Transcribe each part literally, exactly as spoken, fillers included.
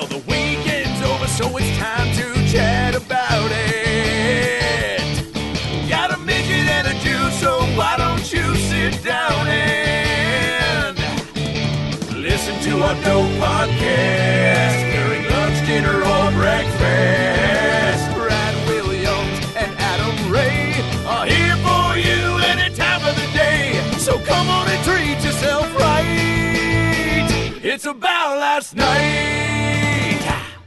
the weekend's over, so it's time to chat about it. Got a midget and a Jew, so why don't you sit down and listen to our dope podcast during lunch, dinner, or breakfast. Brad Williams and Adam Ray are here for you any time of the day. So come on and treat yourself right. It's about last night.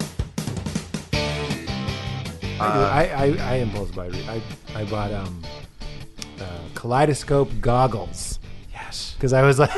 Uh, I, I, I impulse buy. I, I bought um, uh, Kaleidoscope goggles. Yes. Because I was like...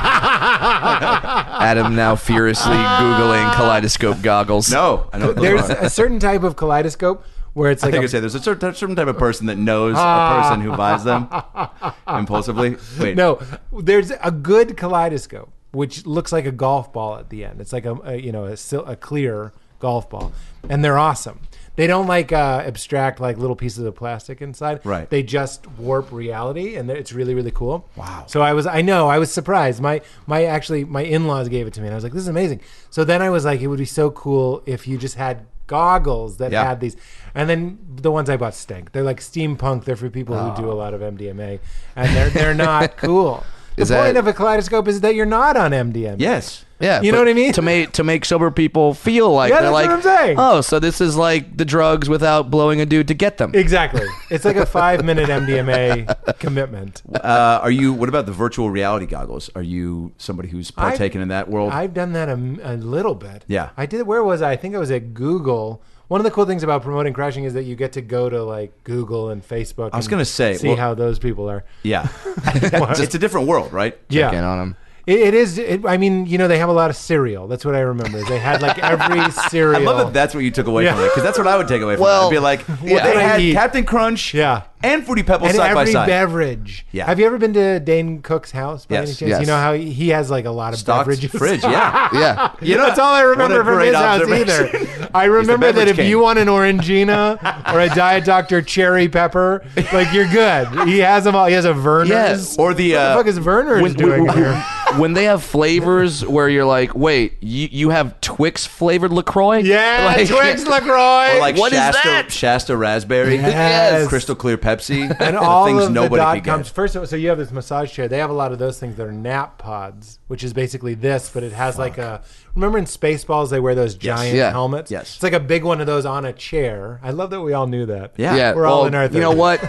Adam now furiously Googling Kaleidoscope goggles. No, I know. There's a certain type of kaleidoscope where it's I like think a, I say there's a certain, certain type of person that knows a person who buys them impulsively. Wait, no, there's a good kaleidoscope which looks like a golf ball at the end. It's like a, a you know a, sil- a clear golf ball, and they're awesome. They don't like uh, abstract like little pieces of plastic inside. Right. They just warp reality, and it's really really cool. Wow. So I was I know I was surprised. My my actually my in-laws gave it to me, and I was like, this is amazing. So then I was like, it would be so cool if you just had goggles that Yeah. had these. And then the ones I bought stink. They're like steampunk. They're for people who do a lot of M D M A, and they're they're not cool. The Is point that- of a kaleidoscope is that you're not on M D M A. yes. Yeah, You know but what I mean? To make to make sober people feel like Yeah, they're that's like, what I'm saying. oh, so this is like the drugs without blowing a dude to get them. Exactly. It's like a five minute M D M A commitment. Uh, are you? What about the virtual reality goggles? Are you somebody who's partaken in that world? I've done that a, a little bit. Yeah. I did. Where was I? I think I was at Google. One of the cool things about promoting Crashing is that you get to go to like Google and Facebook. I was and gonna say, see well- how those people are. yeah. It's a different world, right? Yeah. Check in on them. It, it is. It, I mean, you know, they have a lot of cereal. That's what I remember. They had like every cereal. I love that that's what you took away Yeah. from it, because that's what I would take away from Well, it. I'd be like, well, yeah. they What I had eat. Captain Crunch Yeah. and Fruity Pebbles And side by every side. beverage. Yeah. Have you ever been to Dane Cook's house by Yes. any chance? Yes. You know how he, he has like a lot of Stocked beverages. fridge, yeah. Yeah. You know, that's all I remember what a from great his house observation. either. I remember that beverage if king. you want an Orangina or a Diet Doctor Cherry Pepper, like you're good. He has them all. He has a Verner's. Yes. Or the, what uh, the fuck is Verner's When, doing when, here? when they have flavors where you're like, wait, you, you have Twix flavored LaCroix? Yeah, Like- Twix LaCroix. Or like What is Shasta, that? Shasta Raspberry, Yes. Crystal Clear Pepsi, and the all things of the nobody dot could coms. get. First, of all, so you have this massage chair. They have a lot of those things that are nap pods, which is basically this, but it has like a. Remember in Spaceballs they wear those giant Yeah. helmets? Yes. It's like a big one of those on a chair. I love that we all knew that. Yeah. Yeah, We're all well, in our you know thirties. what?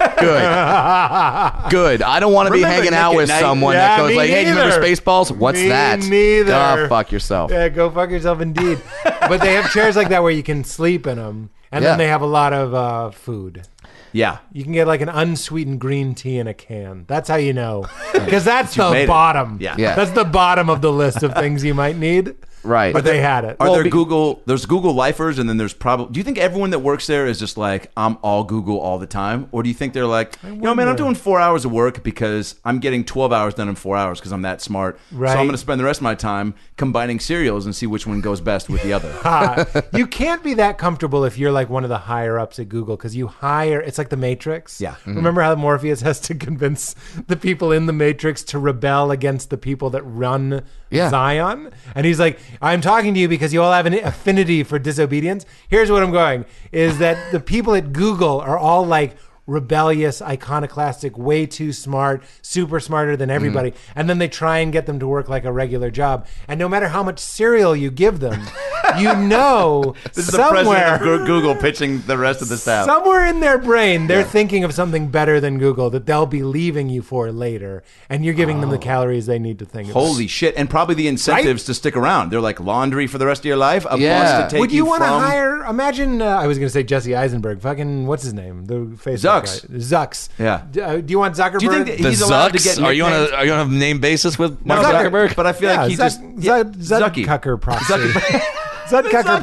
Good. Good. I don't want to be Remember hanging Nick out at with Night? someone Yeah, that goes me like, hey, do you remember neither. Spaceballs? What's Me that? neither. Oh, fuck yourself. Yeah, go fuck yourself indeed. But they have chairs like that where you can sleep in them. And Yeah. then they have a lot of uh, food. Yeah. You can get like an unsweetened green tea in a can. That's how you know. Because that's made the it. bottom. Yeah. Yeah. That's the bottom of the list of things you might need. Right. But they had it. Are Well, there be- Google? There's Google lifers, and then there's probably. Do you think everyone that works there is just like, I'm all Google all the time, or do you think they're like, you know, man, I'm wonder. doing four hours of work because I'm getting twelve hours done in four hours because I'm that smart. Right. So I'm going to spend the rest of my time combining cereals and see which one goes best with the other. Uh, you can't be that comfortable if you're like one of the higher ups at Google because you hire. It's like the Matrix. Yeah. Mhm. Remember how Morpheus has to convince the people in the Matrix to rebel against the people that run Yeah. Zion, and he's like, "I'm talking to you because you all have an affinity for disobedience." Here's what I'm going: is that the people at Google are all like rebellious, iconoclastic, way too smart, super smarter than everybody. And then they try and get them to work like a regular job. And no matter how much cereal you give them, you know This is the president somewhere, of Goo- Google pitching the rest of the staff. somewhere in their brain, they're Yeah. thinking of something better than Google that they'll be leaving you for later. And you're giving them the calories they need to think about. Holy shit. And probably the incentives to stick around. They're like laundry for the rest of your life. A Yeah. bus to take Would you, want to from... hire? Imagine uh, I was going to say Jesse Eisenberg. Fucking what's his name? The Facebook Zucks. guy. Zucks. Yeah. D- uh, do you want Zuckerberg? Do you think that The he's allowed to Zucks? get Are you on a nicknames? are you on a name basis with Mark No, but I- Zuckerberg? But I feel yeah, like he Zuck, just Zuck, Zucky. Zuckerberg proxy. Zuckerberg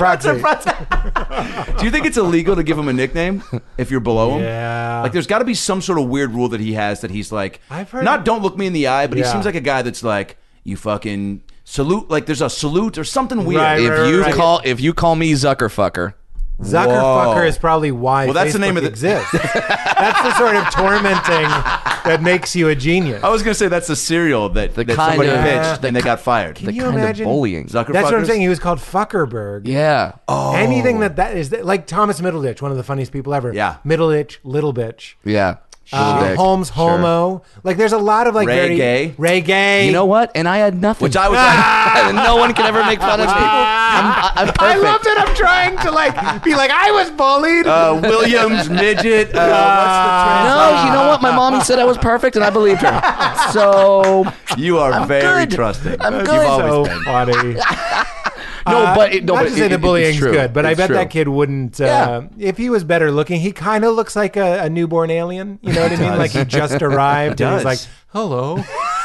proxy. Do you think it's illegal to give him a nickname if you're below him? Yeah. Like, there's got to be some sort of weird rule that he has that he's like, I've heard- not don't look me in the eye, but he Yeah. seems like a guy that's like, you fucking salute, like there's a salute or something weird. Right, if right, you right. call if you call me Zuckerfucker, Zuckerfucker Whoa. is probably why Well, that's Facebook the name of the- exists. That's the sort of tormenting that makes you a genius. I was gonna say that's the cereal that, The that kind somebody of- pitched the and they ki- got fired. Can the you kind imagine? of bullying. Zuckerfuckers. That's what I'm saying. He was called Fuckerberg. Yeah. Oh. Anything that that is like Thomas Middleditch, one of the funniest people ever. Yeah. Middleditch, little bitch. Yeah. Uh, Little dick. Holmes Sure. Homo. Like there's a lot of like Ray very Gay. Ray Gay. You know what? And I had nothing. Which I was like, no one can ever make fun of me. I'm, I'm perfect. I love that I'm trying to like be like I was bullied. uh, Williams midget. Uh, No, you know what? My mommy said I was perfect, and I believed her. So what's the You are I'm very good. trusting. I'm You've good. always so been. funny. no, Uh, but it, no, not but to it, say it, the it's bullying's true. good, but I It's bet true. that kid wouldn't. Uh, Yeah. If he was better looking, he kind of looks like a, a newborn alien. You know what I mean? does. Like he just arrived and he's does. like, "Hello."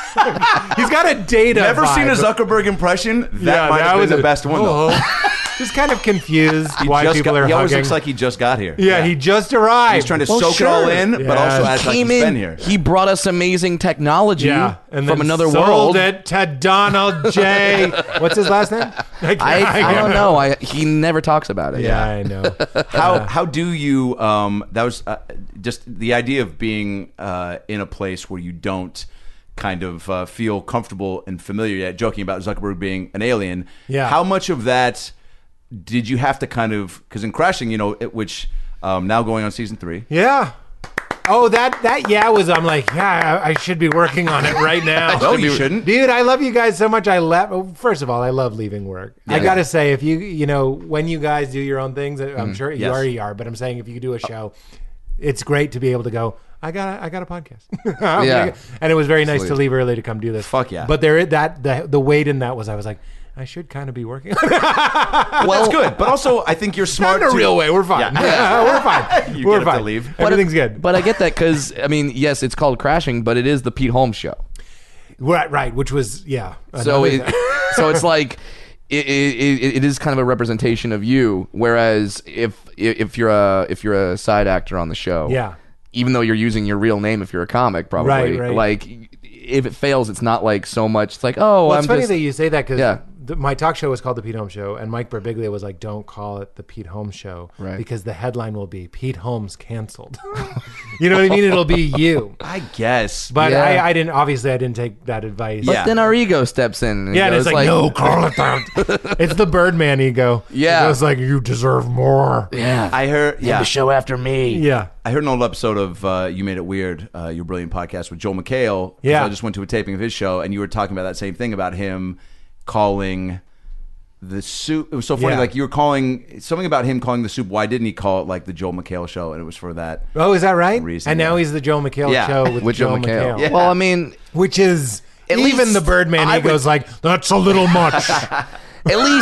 He's got a data. Never seen a vibe. Zuckerberg impression. That Yeah, might that have been was the a- best one though. Hello. Just kind of confused He why just people got, are he always hugging. looks like he just got here. yeah, he just arrived. He's trying to Well, soak it all sure. in, but Yeah. also He act like Came he's in. been here. He brought us amazing technology yeah, and from then another sold world. it to Donald J. What's his last name? I, can't- I, I can't don't know. I he never talks about it. Yeah, I know. How how do you? Um, that was uh, just the idea of being uh, in a place where you don't kind of uh, feel comfortable and familiar yet. Joking about Zuckerberg being an alien. Yeah. How much of that did you have to kind of? Because in Crashing, you know, it, which um, now going on season three. Yeah. Oh, that that yeah was. I'm like, yeah, I, I should be working on it right now. No, you shouldn't. Dude, I love you guys so much. I left. Well, first of all, I love leaving work. I Yeah. gotta say, if you you know when you guys do your own things, I'm sure you Yes. already are. But I'm saying if you do a show, it's great to be able to go. I got a, I got a podcast. I'm Yeah. gonna go- and it was very nice to Sweet. leave early to come do this. Fuck yeah. But there that the the weight in that was I was like. I should kind of be working on it. But that's good. But also, I think you're smart. Not in a to- real way. We're fine. Yeah. We're fine. You We're get it to fine. leave. But Everything's it- good. But I get that because I mean, yes, it's called Crashing, but it is the Pete Holmes show. Right, right. Which was yeah. So another it, thing. so it's like it, it, it, it is kind of a representation of you. Whereas if if you're a if you're a side actor on the show, Yeah. even though you're using your real name, if you're a comic, probably Right, right. like if it fails, it's not like so much. It's like oh, Well, I'm it's funny just that you say that because Yeah. my talk show was called The Pete Holmes Show, and Mike Birbiglia was like, "Don't call it The Pete Holmes Show, Right. because the headline will be Pete Holmes canceled." You know what I mean? It'll be you. I guess. But Yeah. I, I didn't. Obviously, I didn't take that advice. But Yeah. then our ego steps in. And Yeah, and goes it's like, no, call it that. It's the Birdman ego. Yeah. It's like you deserve more. yeah, I heard. Yeah. show after me. Yeah. I heard an old episode of uh, You Made It Weird, uh, your brilliant podcast with Joel McHale. 'cause Yeah. I just went to a taping of his show, and you were talking about that same thing about him calling the soup. It was so funny. Yeah. Like you were calling something about him calling the soup. Why didn't he call it like the Joel McHale show? And it was for that. Oh, is that right? Reason, and now yeah. he's the Joe McHale Yeah. show with, With Joe, Joe McHale. McHale. Yeah. Well, I mean, Which is At even least the Birdman I ego's would- like, that's a little much. at least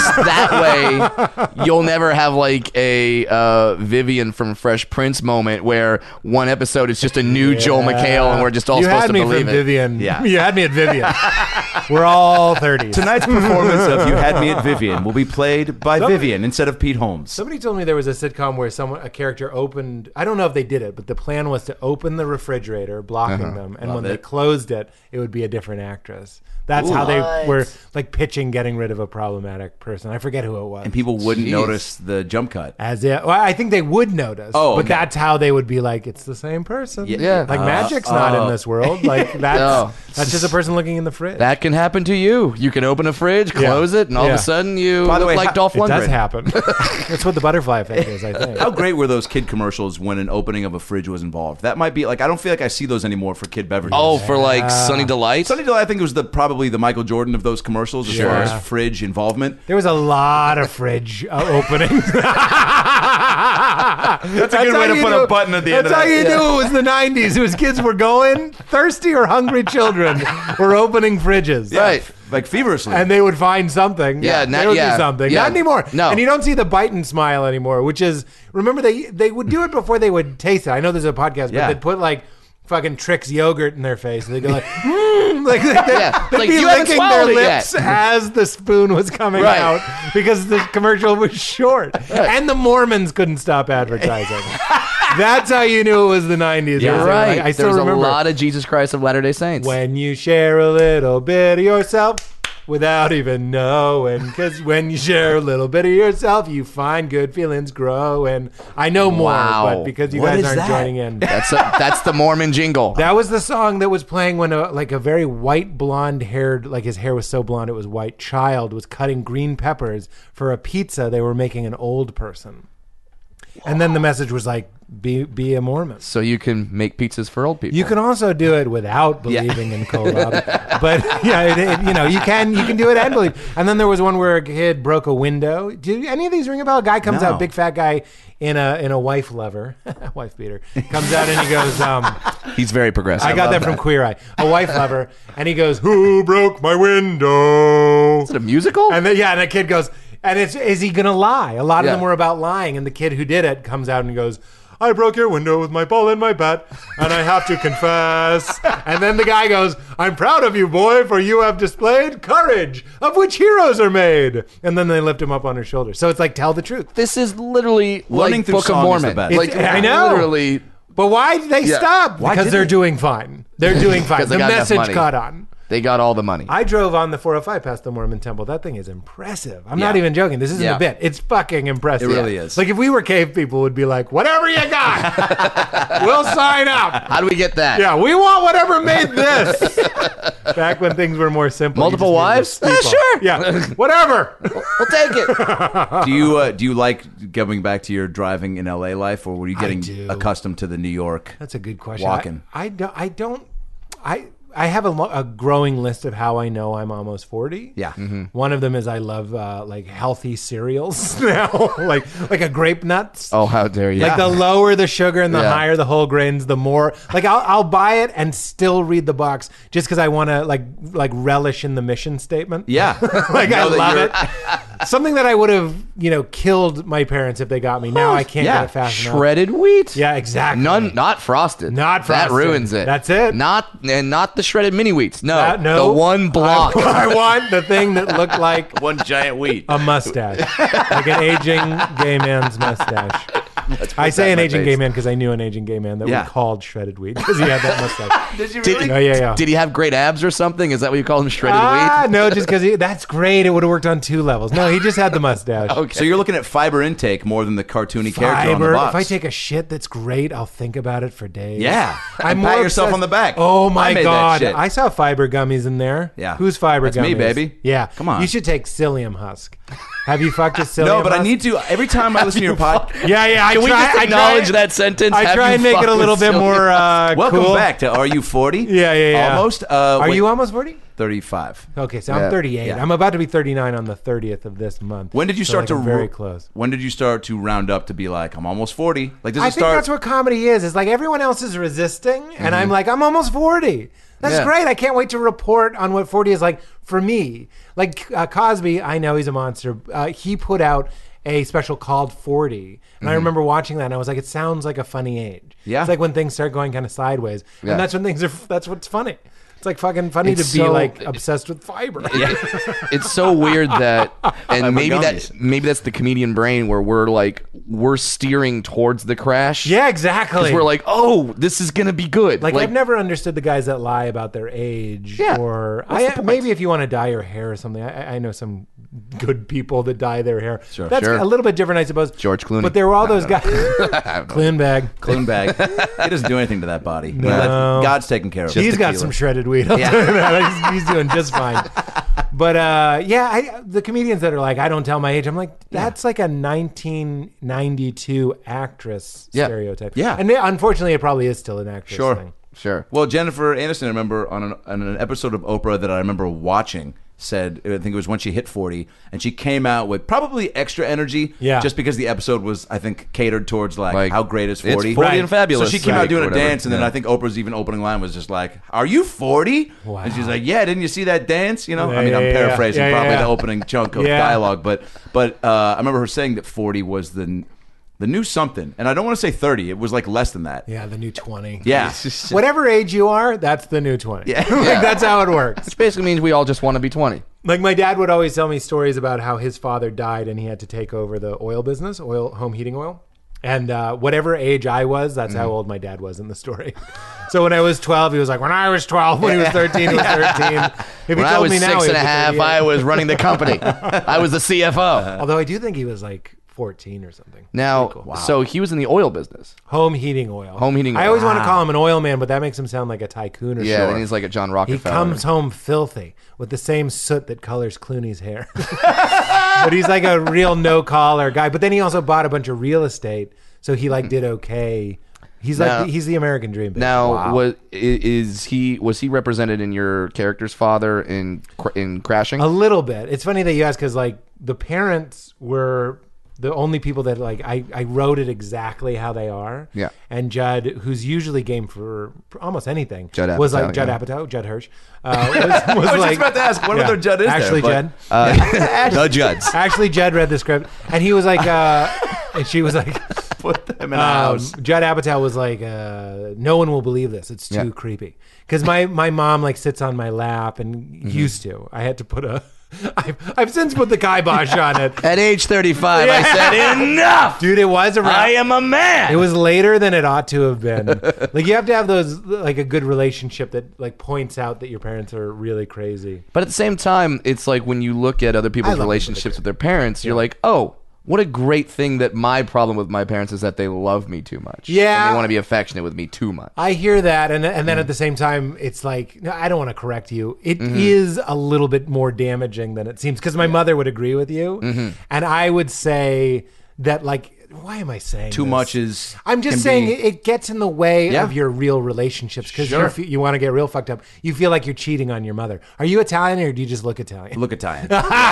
that way you'll never have like a uh, Vivian from Fresh Prince moment where one episode is just a new Joel McHale and we're just all you supposed had to me believe from it. Vivian. Yeah. You had me at Vivian. We're all thirties. Tonight's performance of You Had Me at Vivian will be played by Somebody- Vivian instead of Pete Holmes. Somebody told me there was a sitcom where someone, a character opened. I don't know if they did it, but the plan was to open the refrigerator, blocking them, and Love when they it. closed it, it would be a different actress. That's how they What? were like pitching getting rid of a problematic person. I forget who it was. And people wouldn't Jeez. notice the jump cut. As it, well, I think they would notice. Oh, but okay. that's how they would be like, it's the same person. Yeah. Yeah. Like Uh, magic's not oh. in this world. Like that's No. that's just a person looking in the fridge. That can happen to you. You can open a fridge, close it, and all Yeah. of a sudden you By the look way, like how- Dolph it Lundgren. does happen. That's what the butterfly effect is, I think. How great were those kid commercials when an opening of a fridge was involved? That might be like I don't feel like I see those anymore for kid beverages. Oh, for like Sunny Delight. Sunny Delight, I think it was the probably the Michael Jordan of those commercials as far Yeah. as fridge involvement. There was a lot of fridge uh, openings. That's a good way to put a button at the end That's of how that. you knew it was the nineties. It was kids were going, thirsty or hungry children were opening fridges. Right. Like feverishly. And they would find something. Yeah, they not- would yeah, do something. yeah. Not anymore. No. And you don't see the bite and smile anymore, which is, remember, they they would do it before they would taste it. I know there's a podcast, but Yeah. they'd put like fucking Trix yogurt in their face. And they'd go like, mm, like they'd, Yeah. they'd Like, be you haven't licking their swallowed it lips yet. as the spoon was coming Right. out because the commercial was short. And the Mormons couldn't stop advertising. That's how you knew it was the nineties. You're It was right. like- I still There's remember. a lot of Jesus Christ of Latter-day Saints. When you share a little bit of yourself, without even knowing. Because when you share a little bit of yourself, you find good feelings grow. And I know more, Wow. but because you What guys is aren't that? joining in. That's a, that's the Mormon jingle. That was the song that was playing when a, like a very white blonde haired, like his hair was so blonde it was white, child was cutting green peppers for a pizza they were making an old person. And then the message was like, be be a Mormon. So you can make pizzas for old people. You can also do it without believing in Kolob, but yeah, it, it, you know, you can you can do it and believe. And then there was one where a kid broke a window. Do any of these ring a bell? A guy comes No. out, big fat guy in a in a wife lover, wife beater, comes out and he goes, um, He's very progressive. I got that, from Queer Eye, a wife lover, and he goes, "Who broke my window?" Is it a musical? And then yeah, and the kid goes, and it's is he gonna lie? A lot of Yeah. them were about lying, and the kid who did it comes out and goes, I broke your window with my ball and my bat, and I have to confess. And then the guy goes, I'm proud of you, boy, for you have displayed courage, of which heroes are made. And then they lift him up on his shoulder. So it's like, tell the truth. This is literally Learning like through Book of song is Mormon. the best. Like It's- I know. literally. But why did they Yeah. stop? Why Because did they're they? doing fine. They're doing fine. 'Cause they The got enough message money. caught on. They got all the money. I drove on the four oh five past the Mormon temple. That thing is impressive. I'm not Yeah. even joking. This isn't Yeah. a bit. It's fucking impressive. It really is. Like if we were cave people, would be like, whatever you got, we'll sign up. How do we get that? Yeah, we want whatever made this. Back when things were more simple. you Multiple just needed wives? a Eh, steeple. sure. Yeah, whatever. We'll take it. Do you uh, do you like going back to your driving in L A life, or were you getting do. accustomed to the New York? That's a good question. Walking. I, I don't. I don't. I. I have a, lo- a growing list of how I know I'm almost forty. Yeah. One of them is I love uh, like healthy cereals now, like like a grape nuts. Oh, how dare you? Like the lower the sugar and the Yeah. higher the whole grains, the more. Like I'll I'll buy it and still read the box just because I want to like like relish in the mission statement. Yeah. like I Know that love you're- it. Something that I would have you know killed my parents if they got me. Now I can't Yeah. get it fast enough. Shredded wheat. Yeah, exactly. None, not frosted. Not frosted. That ruins it. That's it. Not and not the shredded mini wheats. No, That- no, the one block. I, I want the thing that looked like One giant wheat. a mustache, like an aging gay man's mustache. I say that an in my aging face. gay man because I knew an aging gay man that Yeah. we called shredded wheat because he had that mustache. Did you Did- really? Oh yeah, yeah. Did he have great abs or something? Is that what you call him, shredded Ah, wheat? no, just because that's great. It would have worked on two levels. No, he just had the mustache. Okay. So you're looking at fiber intake more than the cartoony character on the Fiber. box. If I take a shit that's great, I'll think about it for days. Yeah. I'm And more pat yourself obsessed- on the back. Oh my I made that god, shit. I saw fiber gummies in there. Yeah. Who's fiber That's gummies? me, baby. Yeah, Come on. You should take psyllium husk. Have you fucked a psyllium? no, but I husk? need to. Every time I listen to your podcast. Yeah, yeah. I Can we try, just I acknowledge try, that sentence? I Have try you and make it fucked a little with bit Sylvia? more uh, Welcome cool. back to Are You forty? Yeah, yeah, yeah. Almost. Uh, Are wait, you almost forty? thirty-five. Okay, so Yeah. I'm thirty-eight. Yeah. I'm about to be thirty-nine on the thirtieth of this month. When did you So, start like, to I'm very ro- close? When did you start to round up to be like, I'm almost forty? Like, does I it think start? that's what comedy is. Is like everyone else is resisting, and I'm like, I'm almost forty. That's Yeah. great. I can't wait to report on what forty is like for me. Like uh, Cosby, I know he's a monster. Uh, he put out a special called forty, and I remember watching that, and I was like, it sounds like a funny age. Yeah. It's like when things start going kind of sideways, Yeah. and that's when things are. That's what's funny. It's like fucking funny It's to be so- like obsessed with fiber. It's so weird that, and Fiber maybe gummies. that maybe that's the comedian brain where we're like we're steering towards the crash. Yeah, exactly. 'Cause we're like, oh, this is gonna be good. Like, I've never understood the guys that lie about their age. Yeah. Or What's the I, point? maybe if you want to dye your hair or something. I, I know some good people that dye their hair. Sure. That's Sure. a little bit different, I suppose. George Clooney. But there were all those guys. Clune bag. Clean bag. He doesn't do anything to that body. No. That- God's taking care of it. He's got some shredded weed. I'll Yeah. tell you that. He's, he's doing just fine. But uh, yeah, I, the comedians that are like, I don't tell my age. I'm like, that's like a nineteen ninety-two actress Yeah. stereotype. Yeah. And it- unfortunately, it probably is still an actress Sure. thing. Sure. Well, Jennifer Aniston, I remember on an, on an episode of Oprah that I remember watching, said, I think it was when she hit forty, and she came out with probably extra energy, Yeah. just because the episode was, I think, catered towards like, Like, how great is it's forty? forty Right. and fabulous. So she came Right. out doing a Whatever. dance, and then Yeah. I think Oprah's even opening line was just like, "Are you forty?" Wow. And she's like, "Yeah, didn't you see that dance?" You know, Yeah, I mean, yeah, I'm yeah, paraphrasing yeah, yeah, probably yeah. the opening chunk of Yeah. dialogue, but but uh, I remember her saying that forty was the the new something, and I don't want to say thirty; it was like less than that. Yeah, the new twenty. Yeah. Whatever age you are, that's the new twenty. Yeah. like, that's how it works. Which basically means we all just want to be twenty. Like my dad would always tell me stories about how his father died and he had to take over the oil business, oil home heating oil. And uh, whatever age I was, that's how old my dad was in the story. So when I was twelve, he was like, when I was twelve, when he was thirteen, he was thirteen. If he When I told was me now, six he and a was half, thirty-eight. I was running the company. I was the C F O. Although I do think he was like fourteen or something. Now, Pretty cool. so he was in the oil business. Home heating oil. Home heating I oil. always want to Wow. call him an oil man, but that makes him sound like a tycoon or Yeah, something. and he's like a John He Rockefeller. comes home filthy with the same soot that colors Clooney's hair. But he's like a real no-collar guy. But then he also bought a bunch of real estate, so he like did okay. He's Now- like he's the American dream. Bitch. Now, Wow. was i- is he was he represented in your character's father in cr- in Crashing? A little bit. It's funny that you ask because like the parents were the only people that like I, I wrote it exactly how they are. Yeah. And Judd, who's usually game for almost anything, Judd was Apatow, like Judd yeah. Apatow, Judd Hirsch. Uh, was, was I was like, just about to ask what yeah. other Judd is Actually, there? Judd. Uh, the Judds. Actually, Judd read the script, and he was like, uh, and she was like, Put them in a um, house. Judd Apatow was like, uh, no one will believe this. It's too Yeah. creepy. Because my, my mom like sits on my lap and Mm-hmm. used to. I had to put a. I've, I've since put the kibosh on it. At age thirty-five, I said, enough! Dude, it was around. I am a man! It was later than it ought to have been. Like you have to have those like a good relationship that like points out that your parents are really crazy. But at the same time, it's like when you look at other I people's love relationships with their parents, you're like, oh, what a great thing that my problem with my parents is that they love me too much. Yeah. And they want to be affectionate with me too much. I hear that, and and then Mm. at the same time, it's like no, I don't want to correct you. It Mm-hmm. is a little bit more damaging than it seems because my mother would agree with you, Mm-hmm. and I would say that like. Why am I saying Too this? much is. I'm just can saying be- it, it gets in the way Yeah. of your real relationships because Sure. you you want to get real fucked up. You feel like you're cheating on your mother. Are you Italian or do you just look Italian? Look Italian.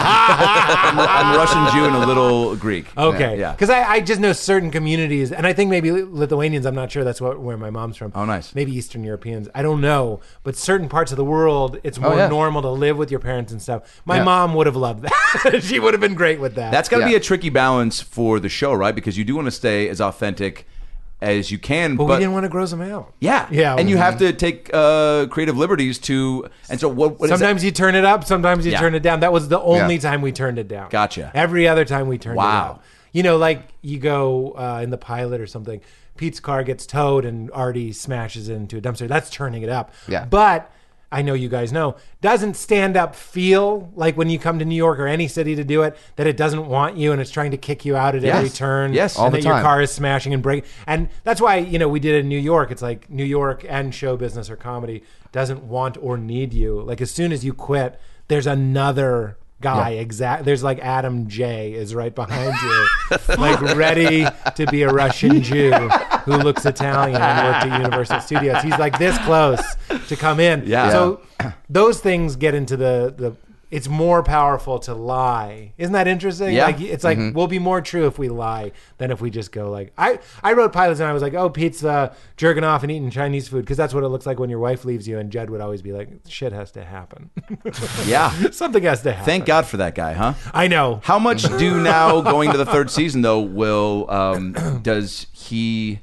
I'm, I'm Russian Jew and a little Greek. Okay, Yeah. because I, I just know certain communities, and I think maybe Lithuanians. I'm not sure that's what where my mom's from. Oh, nice. Maybe Eastern Europeans. I don't know, but certain parts of the world, it's more yeah. normal to live with your parents and stuff. My Yeah. mom would have loved that. She would have been great with that. That's got to be Yeah. a tricky balance for the show, right? Because you do want to stay as authentic as you can, but, but, we didn't want to gross them out. yeah, Yeah. and you have to take uh, creative liberties to. And so, what? what is Sometimes you turn it up, sometimes you Yeah. turn it down. That was the only Yeah. time we turned it down. Gotcha. Every other time we turned it Wow. up. You know, like you go uh, in the pilot or something, Pete's car gets towed and Artie smashes into a dumpster. That's turning it up. Yeah. But I know you guys know, doesn't stand up feel like when you come to New York or any city to do it, that it doesn't want you and it's trying to kick you out at every Yes. turn. Yes. and All the that your time. car is smashing and breaking. And that's why, you know, we did it in New York. It's like New York and show business or comedy doesn't want or need you. Like as soon as you quit, there's another guy exact there's like Adam J is right behind you like ready to be a Russian Jew who looks Italian and worked at Universal Studios. He's like this close to come in. Yeah. So those things get into the the it's more powerful to lie. Isn't that interesting? Yeah. Like it's like we'll be more true if we lie than if we just go like I I wrote pilots and I was like, oh, Pete's uh, jerking off and eating Chinese food because that's what it looks like when your wife leaves you. And Judd would always be like, shit has to happen. Yeah. Something has to happen. Thank God for that guy, huh? I know. How much do now going to the third season though? Will um, does he?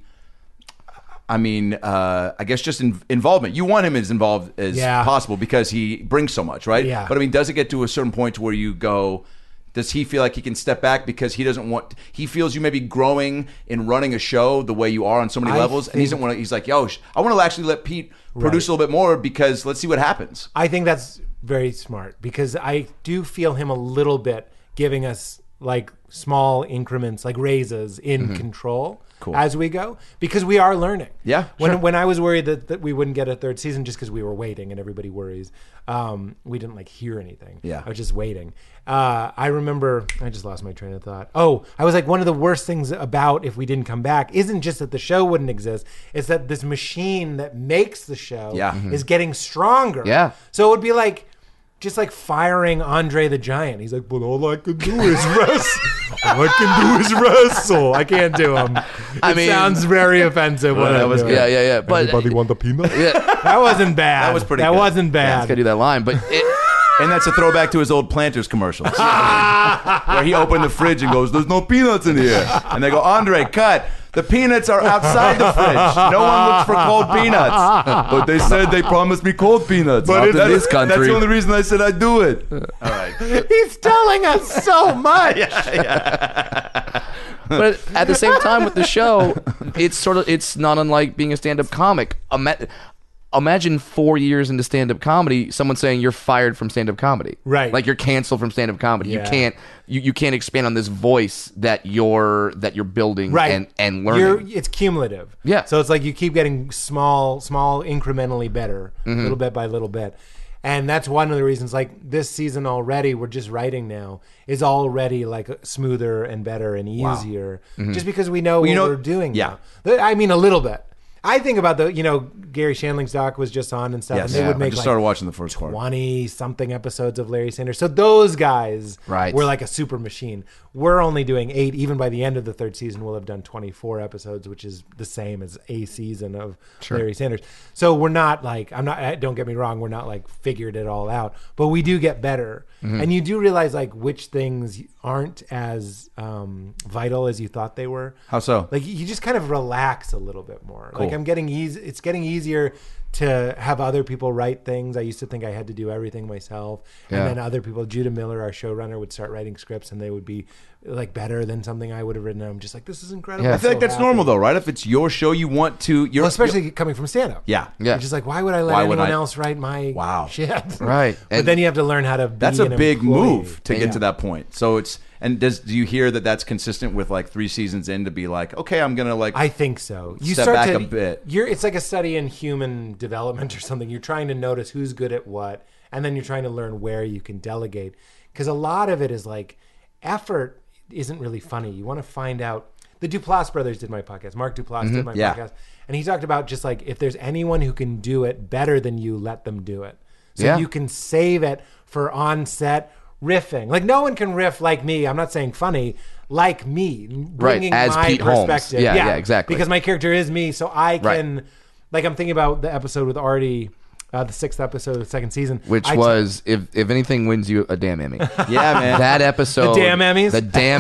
I mean, uh, I guess just in, involvement. You want him as involved as Yeah. possible because he brings so much, right? Yeah. But I mean, does it get to a certain point to where you go? Does he feel like he can step back because he doesn't want? He feels you may be growing in running a show the way you are on so many I levels, and he doesn't think- want to. He's like, yo, sh- I want to actually let Pete produce a little bit more because let's see what happens. I think that's very smart because I do feel him a little bit giving us like small increments, like raises in control Cool. as we go because we are learning. Yeah, When sure. when I was worried that, that we wouldn't get a third season just because we were waiting and everybody worries, um, we didn't like hear anything. Yeah. I was just waiting. Uh, I remember I just lost my train of thought. Oh, I was like one of the worst things about if we didn't come back isn't just that the show wouldn't exist. It's that this machine that makes the show Yeah. Mhm. is getting stronger. Yeah. So it would be like just like firing Andre the Giant. He's like, but all I can do is wrestle. All I can do is wrestle. I can't do him. It I mean- sounds very offensive. When that I was do good. it. Yeah, yeah, yeah. But want the peanut? yeah, That wasn't bad. That was pretty That good. wasn't I bad. gotta do that line. But it, And that's a throwback to his old Planters commercials, where he opened the fridge and goes, "There's no peanuts in here," and they go, "Andre, cut. The peanuts are outside the fridge. No one looks for cold peanuts." But they said they promised me cold peanuts. Not in That's- this country. That's the only reason I said I'd do it. All right. He's telling us so much. But at the same time with the show, it's sort of it's not unlike being a stand-up comic. Ima- Imagine four years into stand-up comedy, someone saying you're fired from stand-up comedy, Right. Like you're canceled from stand-up comedy. Yeah. You can't you, you can't expand on this voice that you're that you're building Right. and and learning. You're, it's cumulative. Yeah. So it's like you keep getting small, small, incrementally better, Mm-hmm. little bit by little bit. And that's one of the reasons, like this season already, we're just writing now, is already like smoother and better and easier. Mm-hmm. Just because we know what you know- we're doing yeah. now. I mean, a little bit. I think about the, you know, Gary Shandling's doc was just on and stuff. Yes. And they Yeah, would I make just like started watching the first part. twenty something episodes of Larry Sanders. So those guys Right. were like a super machine. We're only doing eight. Even by the end of the third season, we'll have done twenty-four episodes, which is the same as a season of Larry Sanders. So we're not like, I'm not, don't get me wrong, we're not like figured it all out, but we do get better. Mm-hmm. And you do realize like which things aren't as um, vital as you thought they were. How so? Like you just kind of relax a little bit more. Like I'm getting easy. It's getting easier to have other people write things. I used to think I had to do everything myself, Yeah. and then other people, Judah Miller, our showrunner, would start writing scripts, and they would be like better than something I would have written. I'm just like, this is incredible. Yeah. I feel like So that's happy. normal though, right? If it's your show, you want to. You're Well, especially coming from stand up. yeah, Yeah. You're just like, why would I let Why would anyone I- else write my Wow. shit? Right. But And- then you have to learn how to be That's a an big employee. move to Yeah. get to that point. So it's and does do you hear that that's consistent with like three seasons in to be like, okay, I'm gonna like I think so. You Step start back to, a bit. You're, it's like a study in human development or something. You're trying to notice who's good at what, and then you're trying to learn where you can delegate. Because a lot of it is like effort isn't really funny. You want to find out. The Duplass brothers did my podcast. Mark Duplass did my Mm-hmm. Yeah. podcast, and he talked about just like if there's anyone who can do it better than you, let them do it. So Yeah. you can save it for on set riffing. Like no one can riff like me. I'm not saying funny. Like me, bringing as my Pete Holmes. perspective. Yeah, yeah, exactly. Because my character is me, so I Right. can, like, I'm thinking about the episode with Artie, uh, the sixth episode of the second season, Which I- was if if anything wins you a damn Emmy. yeah, man. That episode, The damn Emmys? the damn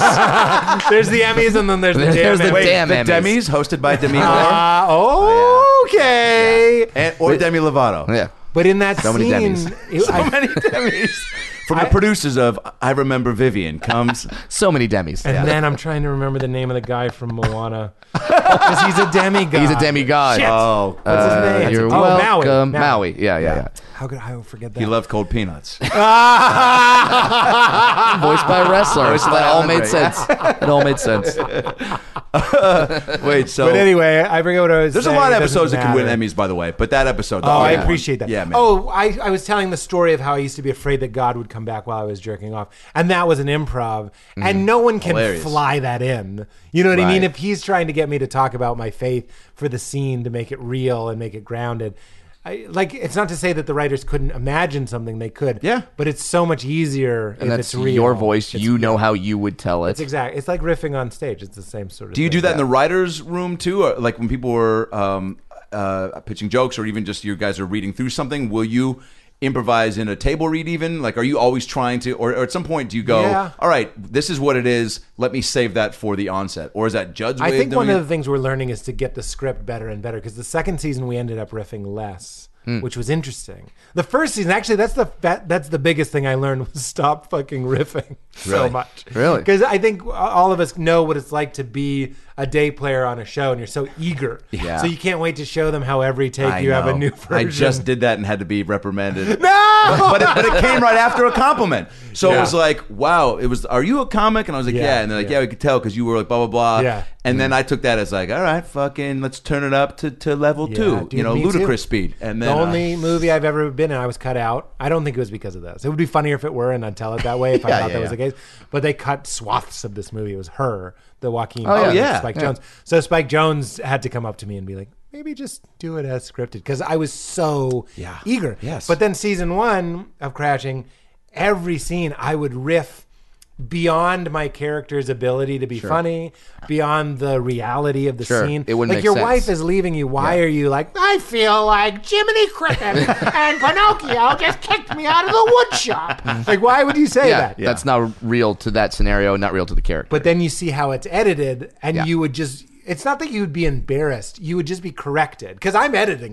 Emmys. there's the Emmys and then there's the There's damn the Emmys. Wait, damn the Emmys. Demi's hosted by Demi Moore Uh, Oh, okay. and or Demi Lovato. Yeah, But in that So many scene, Demis. it- I- Many Demis. From the I- producers of I Remember Vivian comes so many Demis. and then I'm trying to remember the name of the guy from Moana because he's a demigod. He's a demigod. Shit. oh What's his Uh, name? You're Oh, Maui. welcome, Maui. Maui. Yeah, yeah, yeah. How could I forget that? he loved cold peanuts. Voiced by wrestlers. That all made Andre. sense. It all made sense. Wait, so But anyway, I forget what I was there's a saying. lot of It doesn't episodes that can win matter. Emmys, by the way. But that episode, Oh, the I Artie one. appreciate that. Yeah, man. Oh, I, I was telling the story of how I used to be afraid that God would come back while I was jerking off. And that was an improv. And no one can Hilarious. fly that in. You know what I mean? Right. If he's trying to get me to talk about my faith for the scene to make it real and make it grounded. I, like, it's not to say that the writers couldn't imagine something. They could. Yeah. But it's so much easier And if that's it's real. your voice. It's- You know how you would tell it. It's exact. It's like riffing on stage. It's the same sort of Do you thing. do that in the writers' room too, or like when people were um, uh, pitching jokes, or even just you guys are reading through something? Will you improvise in a table read? Even like, are you always trying to, or, or at some point do you go, Yeah. "All right, this is what it is. Let me save that for the onset," or is that Judd's way I think of doing one it? of the things we're learning is to get the script better and better because the second season we ended up riffing less, Hmm. which was interesting. The first season, actually, that's the that, that's the biggest thing I learned was stop fucking riffing so Really? much. Really? Because I think all of us know what it's like to be a day player on a show, and you're so eager. Yeah. So you can't wait to show them how every take I you have a know. new version. I just did that and had to be reprimanded. No! but it, but it came right after a compliment. So Yeah. it was like, wow, it was, are you a comic? And I was like, yeah. Yeah, And they're like, yeah. yeah, we could tell because you were like, blah, blah, blah. Yeah. And then I took that as like, all right, fucking, let's turn it up to, to level Yeah, two, dude, you know, me ludicrous too. speed. And The then, uh, only movie I've ever been in, I was cut out. I don't think it was because of this. It would be funnier if it were, and I'd tell it that way if I Yeah, thought yeah, that was the yeah. case. But they cut swaths of this movie. It was her, the Joaquin, Oh, yeah. Phoenix, yeah, Spike yeah. Jones. So Spike Jones had to come up to me and be like, maybe just do it as scripted, because I was so Yeah. eager. Yes. But then season one of Crashing, every scene I would riff beyond my character's ability to be funny, beyond the reality of the Sure. scene. It wouldn't like make your sense. wife is leaving you. Why Yeah. are you like, I feel like Jiminy Cricket and Pinocchio just kicked me out of the wood shop. Like, why would you say yeah, that? that's not real to that scenario, not real to the character. But then you see how it's edited, and Yeah. you would just, it's not that you would be embarrassed, you would just be corrected. Because I'm editing it,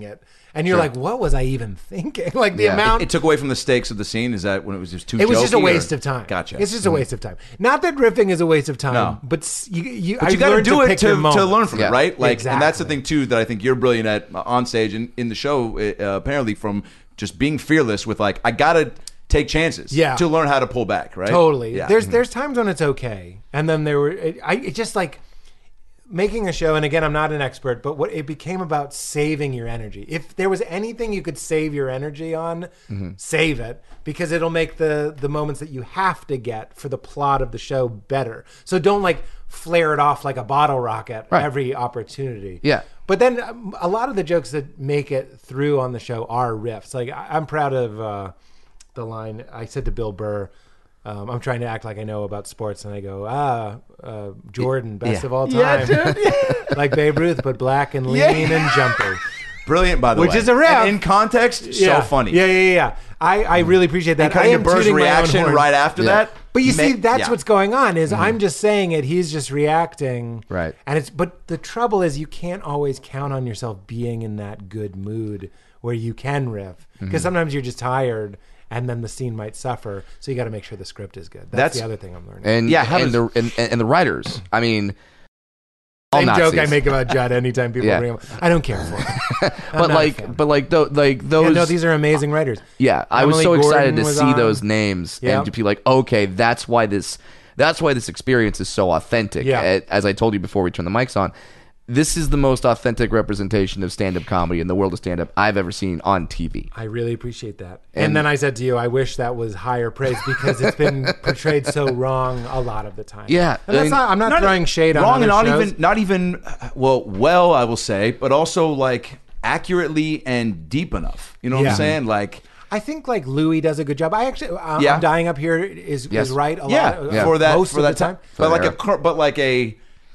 and you're Sure. like, what was I even thinking? Like the Yeah. amount. It took away from the stakes of the scene. Is that when it was just too? It was just a jokey, waste or- of time. Gotcha. It's just a waste of time. Not that riffing is a waste of time, No. but s- you you, But I you got to learned do it pick to, your to moments. learn from Yeah. it, right? Like, and that's the Exactly. thing too that I think you're brilliant at uh, on stage and in the show. Uh, apparently, from just being fearless with like, I gotta take chances, Yeah. to learn how to pull back, right? Totally. Yeah. There's there's times when it's okay, and then there were it, I it just like making a show. And again, I'm not an expert, but what it became about saving your energy. If there was anything you could save your energy on, save it, because it'll make the the moments that you have to get for the plot of the show better. So don't like flare it off like a bottle rocket Right. every opportunity. Yeah. But then um, a lot of the jokes that make it through on the show are riffs. Like I, I'm proud of uh, the line I said to Bill Burr. Um, I'm trying to act like I know about sports, and I go, ah, uh, Jordan, best Yeah. of all time. Yeah, dude. Like Babe Ruth, but black and lean and jumpy. Brilliant, by the Which way. is a riff. And in context, Yeah. so funny. Yeah, yeah, yeah. I, I really appreciate that. And cutting I to am Burr's tooting my own reaction horn. right after Yeah. that. But you see, ma- that's yeah. what's going on. Is I'm just saying it. He's just reacting. Right. And it's but the trouble is you can't always count on yourself being in that good mood where you can riff, because sometimes you're just tired, and then the scene might suffer. So you got to make sure the script is good. That's, That's- the other thing I'm learning. And Yeah, how and does- the and, and the writers. I mean, all Same Nazis. joke I make about Judd anytime people Yeah. bring him. I don't care for it. I'm but not a like, fan. but like, th- like those. Yeah, no, these are amazing writers. Yeah, I was Emily so excited Gordon to was see on. those names Yep. and to be like, okay, that's why this, that's why this experience is so authentic. Yeah. A- As I told you before we turned the mics on, this is the most authentic representation of stand-up comedy in the world of stand-up I've ever seen on T V. I really appreciate that. And, And- then I said to you, I wish that was higher praise because it's been portrayed so wrong a lot of the time. Yeah, and that's I mean, not. I'm not, throwing shade on wrong other and not shows. even not even uh, well well I will say, but also like accurately and deep enough. You know what Yeah. I'm saying? Like I think like Louis does a good job. I actually, uh, Yeah. I'm dying up here is Yes. is right a yeah, lot. uh, for that most for of that the time, time. but like that a cur- but like a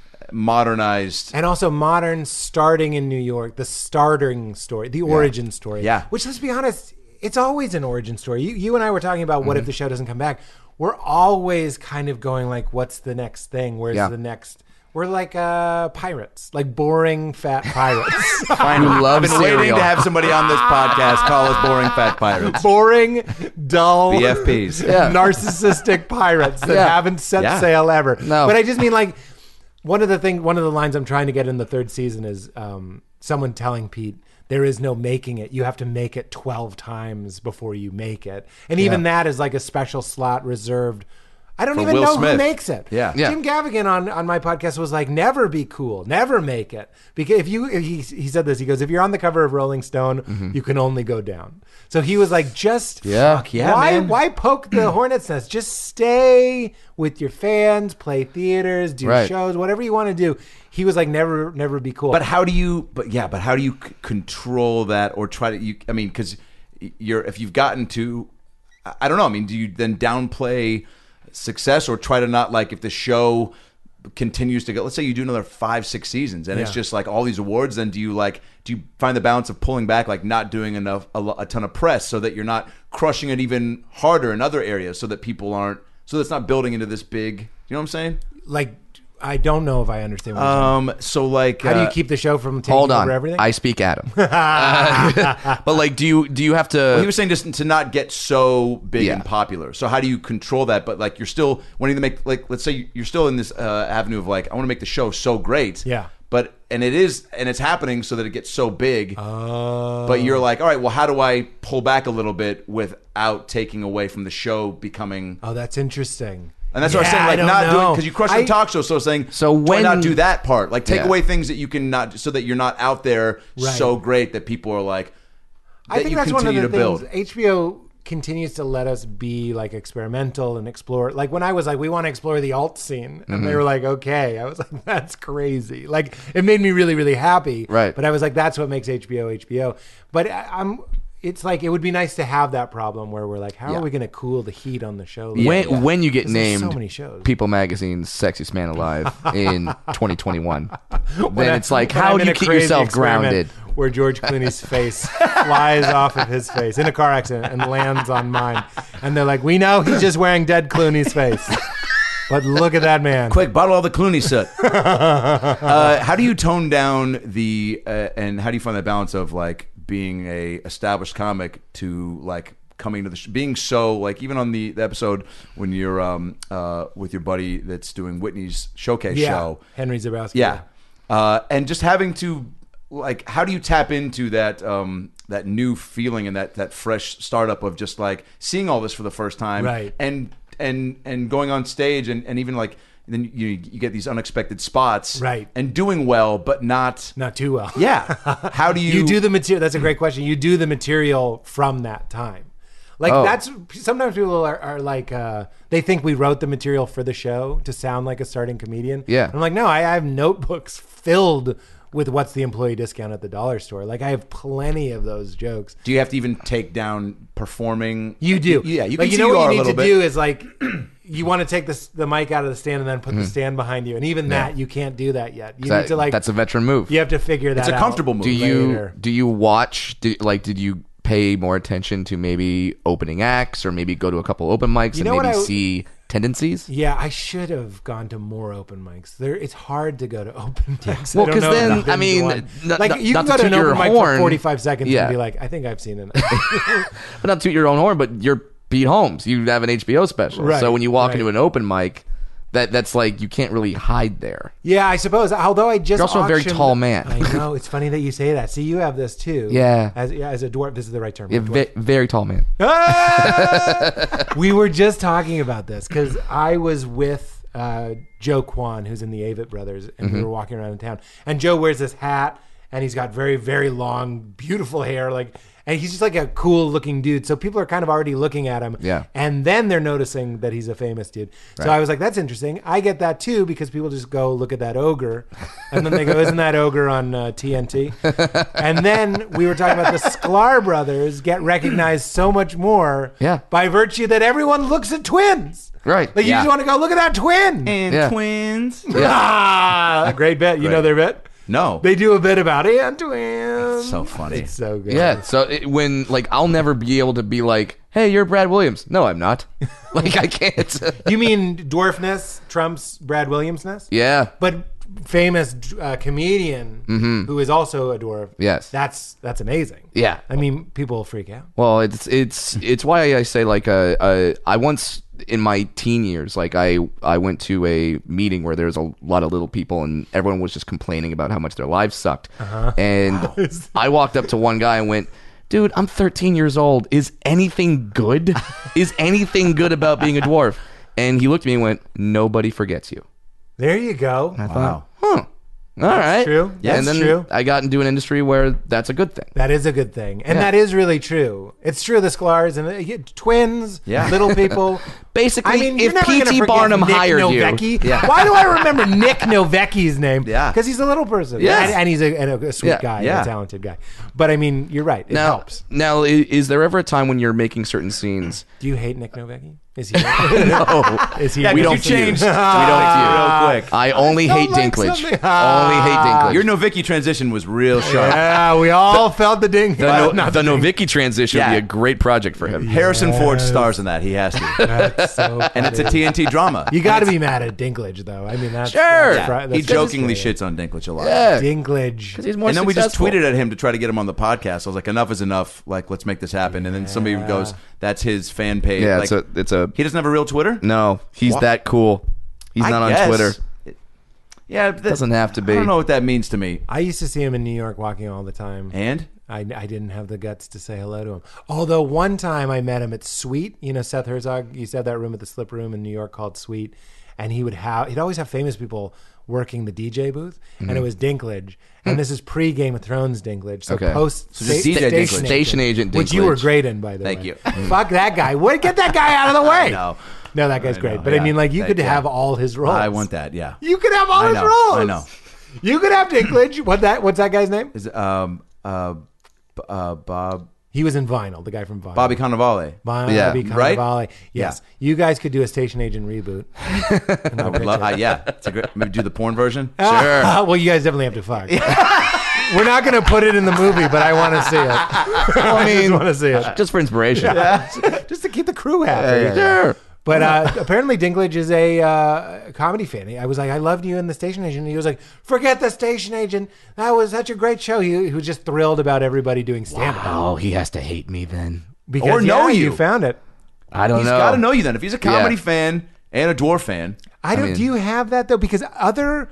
modernized. And also modern starting in New York, the starting story, the origin story. Yeah. Which, let's be honest, it's always an origin story. You, you and I were talking about what Mm-hmm. if the show doesn't come back. We're always kind of going like, what's the next thing? Where's Yeah. the next? We're like uh, pirates, like boring fat pirates. Finally, Who love I've been waiting cereal. to have somebody on this podcast call us boring fat pirates. boring, dull, B F Ps. Yeah. narcissistic pirates that Yeah. haven't set Yeah. sail ever. No. But I just mean like one of the thing, one of the lines I'm trying to get in the third season is um, someone telling Pete, there is no making it. You have to make it twelve times before you make it. And even that is like a special slot reserved. I don't For even Will know Smith. who makes it. Yeah. Yeah. Jim Gaffigan on, on my podcast was like, never be cool, never make it. Because if you, if he, he said this, he goes, if you're on the cover of Rolling Stone, you can only go down. So he was like, just Yeah. Fuck yeah, why, man. why poke the hornet's nest? Just stay with your fans, play theaters, do Right. shows, whatever you want to do. He was like, never, never be cool. But how do you? But yeah, but how do you c- control that or try to? You, I mean, because you're if you've gotten to, I I don't know. I mean, do you then downplay success or try to not like if the show continues to go? Let's say you do another five, six seasons, and it's Yeah. just like all these awards. Then do you like? Do you find the balance of pulling back, like not doing enough, a, lo- a ton of press, so that you're not crushing it even harder in other areas, so that people aren't, so that it's not building into this big. You know what I'm saying? like, I don't know if I understand what you're saying. Um. So like, How do you uh, keep the show from taking Hold on, over everything? I speak Adam. Uh, but like, do you do you have to? He was saying just to not get so big Yeah. and popular. So how do you control that? But like you're still wanting to make like let's say you're still in this uh, avenue of like I want to make the show so great. Yeah. But and it is and it's happening so that it gets so big. Oh. But you're like, all right, well, how do I pull back a little bit without taking away from the show becoming? Oh, that's interesting. And that's what Yeah, I'm saying, I like don't not doing know. because you crush I- the talk show. So saying, So why when- not do that part? Like take Yeah. away things that you can not, so that you're not out there Right. so great that people are like. That I think you that's one of continue the to build. things. H B O continues to let us be like experimental and explore. Like when I was like, we want to explore the alt scene, and Mm-hmm. they were like, okay. I was like, that's crazy. Like it made me really, really happy. Right. But I was like, that's what makes H B O H B O. But I, I'm. It's like it would be nice to have that problem where we're like, how Yeah. are we going to cool the heat on the show? when Yeah. when you get 'Cause there's named so many shows. People Magazine's Sexiest Man Alive in twenty twenty-one, When then I- it's like, when how I'm do in you a keep crazy yourself experiment grounded? Where George Clooney's face flies off of his face in a car accident and lands on mine, and they're like, "We know he's just wearing dead Clooney's face, but look at that man." Quick, bottle all the Clooney soot. uh, how do you tone down the uh, and how do you find that balance of like being a established comic to like coming to the sh- being so like even on the, the episode when you're um uh with your buddy that's doing Whitney's showcase yeah, show, Henry Zabrowski. yeah, uh, and just having to like, how do you tap into that um that new feeling and that that fresh startup of just like seeing all this for the first time, Right. and and and going on stage and and even like. Then you you get these unexpected spots, Right. and doing well, but not Not too well. yeah. How do you You do the material. That's a great question. You do the material from that time. Like Oh. that's sometimes people are, are like uh, they think we wrote the material for the show to sound like a starting comedian. Yeah. I'm like, no, I, I have notebooks filled with what's the employee discount at the dollar store. Like I have plenty of those jokes. do you have to even take down performing? You do. Yeah, you like, can you see know you what are you a need to little bit. do is like you want to take this, the mic out of the stand and then put the stand behind you, and even that you can't do that yet. You That- need to like that's a veteran move. you have to figure that It's a out. comfortable move. Do you later. do you watch? Do, like, did you pay more attention to maybe opening acts, or maybe go to a couple open mics You and know what maybe I- see tendencies? Yeah, I should have gone to more open mics. There, it's hard to go to open mics. Well, I don't 'cause know then, if I've been I mean, to one. n- like n- you not can to go to an toot your open mic horn. for forty-five seconds Yeah. and be like, I think I've seen it. But not toot your own horn, but you're Pete Holmes. You have an H B O special, Right, so when you walk right. into an open mic, that that's like you can't really hide there. Yeah, I suppose. Although I just You're also a very auctioned- tall man. I know. It's funny that you say that. See, you have this too. Yeah. As yeah, as a dwarf, this is the right term. You're a ve- dwarf. very tall man. Ah! We were just talking about this because I was with uh, Joe Kwan, who's in the Avett Brothers, and Mm-hmm. we were walking around in town. And Joe wears this hat, and he's got very, very long, beautiful hair, like, and he's just like a cool looking dude. So people are kind of already looking at him, Yeah. And then they're noticing that he's a famous dude. So I was like, that's interesting. I get that too because people just go look at that ogre, and then they go, isn't that ogre on uh, T N T? And then we were talking about the Sklar brothers get recognized so much more, Yeah. by virtue that everyone looks at twins. Right. Like you Yeah. just want to go look at that twin. and Yeah. twins. Ah, a great bit. You know their bit? No, They do a bit about it. And twins. so funny. It's so good. Yeah. So it, when like I'll never be able to be like, hey, you're Brad Williams. No, I'm not. Like I can't. You mean dwarfness trumps Brad Williamsness? Yeah. But famous uh, comedian who is also a dwarf. Yes. That's that's amazing. Yeah. I mean, people freak out. Well, it's it's it's why I say like uh, uh, I once in my teen years, like I I went to a meeting where there was a lot of little people and everyone was just complaining about how much their lives sucked. Uh-huh. And I walked up to one guy and went, "Dude, I'm thirteen years old. Is anything good? Is anything good about being a dwarf?" And he looked at me and went, "Nobody forgets you." There you go. I Wow. thought, huh. All right. true. Yeah, and that's then true. I got into an industry where that's a good thing. That is a good thing. And Yeah. that is really true. It's true, the Sklars and uh, twins, Yeah. little people. Basically, I mean, you're if never P gonna T forget Barnum Nick hired you, Novecki. Yeah. Why do I remember Nick Novecki's name? Yeah. Because he's a little person. Yes. And, and he's a, and a, a sweet Yeah. guy, Yeah. a talented guy. But I mean, you're right. It now, helps. now, i- is there ever a time when you're making certain scenes? Do you hate Nick Novecki? Is he? No, Is he? Yeah, we 'cause don't you changed. feud. we don't feud. real quick. I only don't hate like Dinklage. something. Only hate Dinklage. Your Novicki transition was real sharp. Yeah, we all felt the ding. the no, Not the ding. Novicki transition would Yeah. be a great project for him. Harrison Ford Yes. stars in that. He has to, That's so and it's a funny. T N T drama. You got to be mad at Dinklage, though. I mean, that's Sure. That's Yeah. fri- he that's jokingly frustrating. shits on Dinklage a lot. Yeah, Dinklage. he's more And then we just successful. tweeted at him to try to get him on the podcast. I was like, enough is enough. Like, let's make this happen. And then somebody Yeah. goes, that's his fan page. Yeah, like, it's a, it's a. he doesn't have a real Twitter? No, he's What? that cool. He's I not on guess. Twitter. Yeah, that Doesn't have to be. I don't know what that means to me. I used to see him in New York walking all the time. And? I, I didn't have the guts to say hello to him. Although one time I met him at Sweet. You know, Seth Herzog used to have that room at the Slip Room in New York called Sweet. And he would have, he'd always have famous people working the D J booth. And it was Dinklage. And this is pre Game of Thrones Dinklage. So Okay. post So just sta- D J station, Dinklage. Station agent Which you were Dinklage. great in, by the Thank way. you. Fuck that guy. What? Get that guy out of the way. know. No, that guy's I great. know, But I yeah. mean, like, you Thank could you. have all his roles. I want that, yeah. You could have all I his know, roles. I know. You could have Dinklage. What that? What's that guy's name? Is it, um, uh, b- uh, Bob, He was in Vinyl. The guy from Vinyl. Bobby Cannavale. Bobby Yeah, right? Cannavale. Yes. You guys could do a station agent reboot. I would love, uh, yeah. It's a great, maybe do the porn version. Sure. Well, you guys definitely have to fuck. We're not going to put it in the movie, but I want to see it. I I mean, just want to see it. just for inspiration. Just to keep the crew happy. Sure. But uh, apparently Dinklage is a uh, comedy fan. I was like, I loved you in The Station Agent. And he was like, forget The Station Agent. That was such a great show. He, he was just thrilled about everybody doing stand-up. Oh, he has to hate me then. Because, Or know yeah, you. you found it. I don't He's know. got to know you then. If he's a comedy Yeah. fan and a dwarf fan, I don't. mean- do you have that though? Because other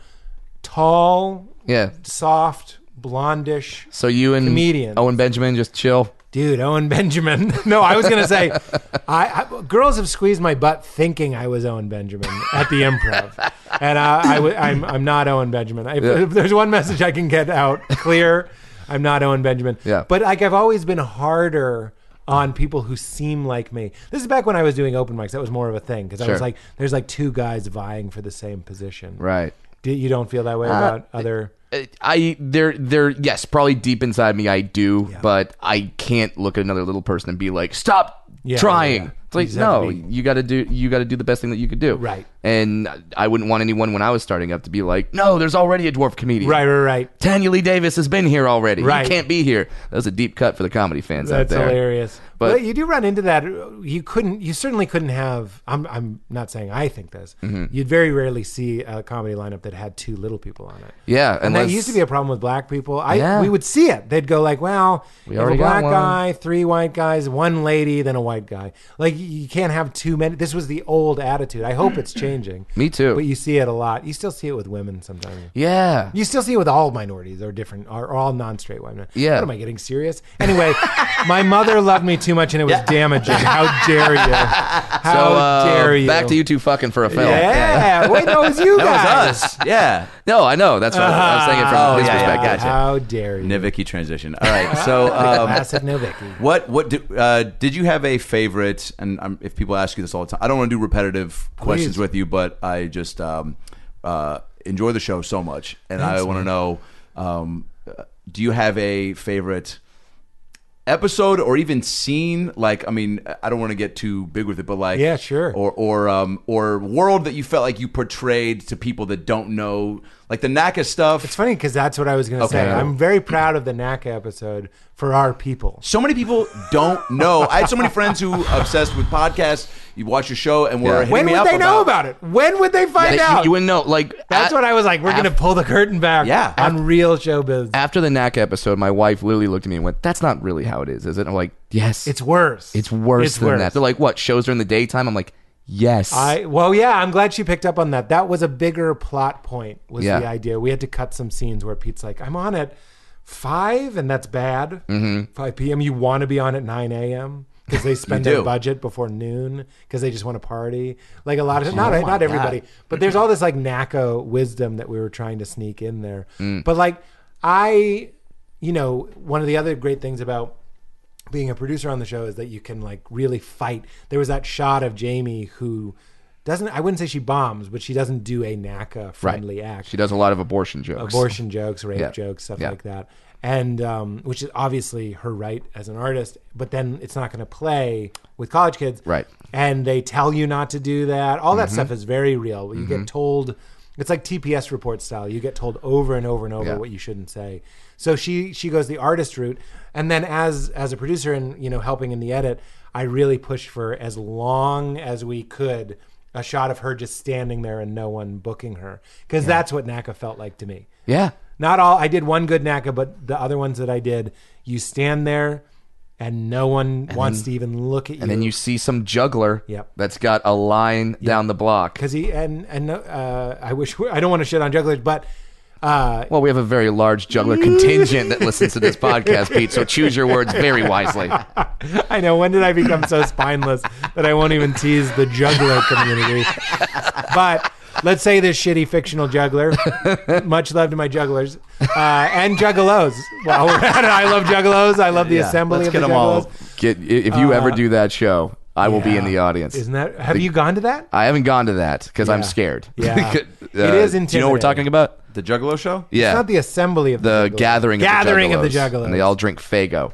tall, Yeah. soft, blondish, So you and Comedians. Owen Benjamin just chill. dude, Owen Benjamin. No, I was gonna say, I, I girls have squeezed my butt thinking I was Owen Benjamin at the Improv, and uh, I w- I'm I'm not Owen Benjamin. If, Yeah. if there's one message I can get out clear, I'm not Owen Benjamin. Yeah. But like I've always been harder on people who seem like me. This is back when I was doing open mics. That was more of a thing because I was Sure. like, there's like two guys vying for the same position. Right. Do, you don't feel that way about other? I they're they're yes, probably deep inside me I do, Yeah. but I can't look at another little person and be like, stop Yeah, trying. yeah. It's like You just have no, to be- you got to do you got to do the best thing that you could do. Right. And I wouldn't want anyone when I was starting up to be like, no, there's already a dwarf comedian. Right, right, right. Tanya Lee Davis has been here already. Right. You can't be here. That was a deep cut for the comedy fans out That's there. hilarious. But- But you do run into that. You couldn't. You certainly couldn't have. I'm. I'm not saying I think this. Mm-hmm. You'd very rarely see a comedy lineup that had two little people on it. Yeah, and unless- that used to be a problem with black people. I Yeah. we would see it. They'd go like, "Well, We you have a already got black one." guy, three white guys, one lady, then a white guy. Like you can't have too many. This was the old attitude. I hope it's changing. Me too. But you see it a lot. You still see it with women sometimes. Yeah. You still see it with all minorities or different, or, or all non-straight women. Yeah. What am I getting serious? Anyway, my mother loved me too much and it was damaging. How dare you? How so uh, dare you? back to you two fucking for a film. Yeah. Wait, no, it was you that guys. was us. Yeah. No, I know. That's what I was thinking from Oh, his yeah, yeah, perspective. gotcha. How dare you? Niviki transition. All right. So, um, Classic Novicki. what what do, uh, did you have a favorite? And um, if people ask you this all the time, I don't want to do repetitive questions Please. with you, but I just um, uh, enjoy the show so much, and I Thanks, want to man. know: um, uh, do you have a favorite episode or even scene? Like, I mean, I don't want to get too big with it, but like, Yeah, sure. or or um, or world that you felt like you portrayed to people that don't know, like the N A C A stuff. It's funny because that's what I was going to Okay. say. I'm very proud of the N A C A episode for our people. So many people don't know. I had so many friends who are obsessed with podcasts. You watch your show and were Yeah. hitting When me would up they know about about it? When would they find Yeah, you, out? you wouldn't know. Like That's at- what I was like. We're going to pull the curtain back Yeah. on real showbiz. After the N A C A episode, my wife literally looked at me and went, "That's not really how it is, is it?" I'm like, "Yes, It's worse. It's worse It's than worse. that." They're like, "What? Shows during the daytime?" I'm like, "Yes." I well, yeah, I'm glad she picked up on that. That was a bigger plot point. Was Yeah. the idea? We had to cut some scenes where Pete's like, "I'm on at five, and that's bad. Mm-hmm. five p.m. You want to be on at nine a.m. because they spend You their do. budget before noon because they just want to party. Like a lot of not Oh my not everybody, God. but there's all this like N A C A wisdom that we were trying to sneak in there. Mm. But like I, you know, one of the other great things about being a producer on the show is that you can like really fight. There was that shot of Jamie who doesn't, I wouldn't say she bombs, but she doesn't do a N A C A friendly act. She does a lot of abortion jokes. Abortion jokes, rape Yeah. jokes, stuff Yeah. like that. And um, which is obviously her right as an artist, but then it's not going to play with college kids. Right. And they tell you not to do that. All that Mm-hmm. stuff is very real. You get told, it's like T P S report style. You get told over and over and over Yeah. what you shouldn't say. So she she goes the artist route, and then as as a producer and you know helping in the edit, I really pushed for as long as we could a shot of her just standing there and no one booking her, because that's what N A C A felt like to me. Yeah. Not all. I did one good N A C A, but the other ones that I did, you stand there, and no one wants to even look at you. And then you see some juggler Yep. that's got a line down the block. because he and and uh, I wish I don't want to shit on jugglers, but uh, Well, we have a very large juggler contingent that listens to this podcast, Pete. So choose your words very wisely. I know. When did I become so spineless that I won't even tease the juggler community? But let's say this shitty fictional juggler. Much love to my jugglers uh, and juggalos. Well, we're at it. I love juggalos. I love the Yeah, assembly let's of get the them all. juggalos. Get, if you ever do that show, I will be in the audience. Isn't that? Have you gone to that? I haven't gone to that because I'm Yeah. sweared. Yeah. Uh, It is Do you know what we're intimidating. talking about? The Juggalo show? Yeah. It's not the assembly of the the, juggalos. gathering, gathering of of the the juggalos. juggalos. And they all drink Fago.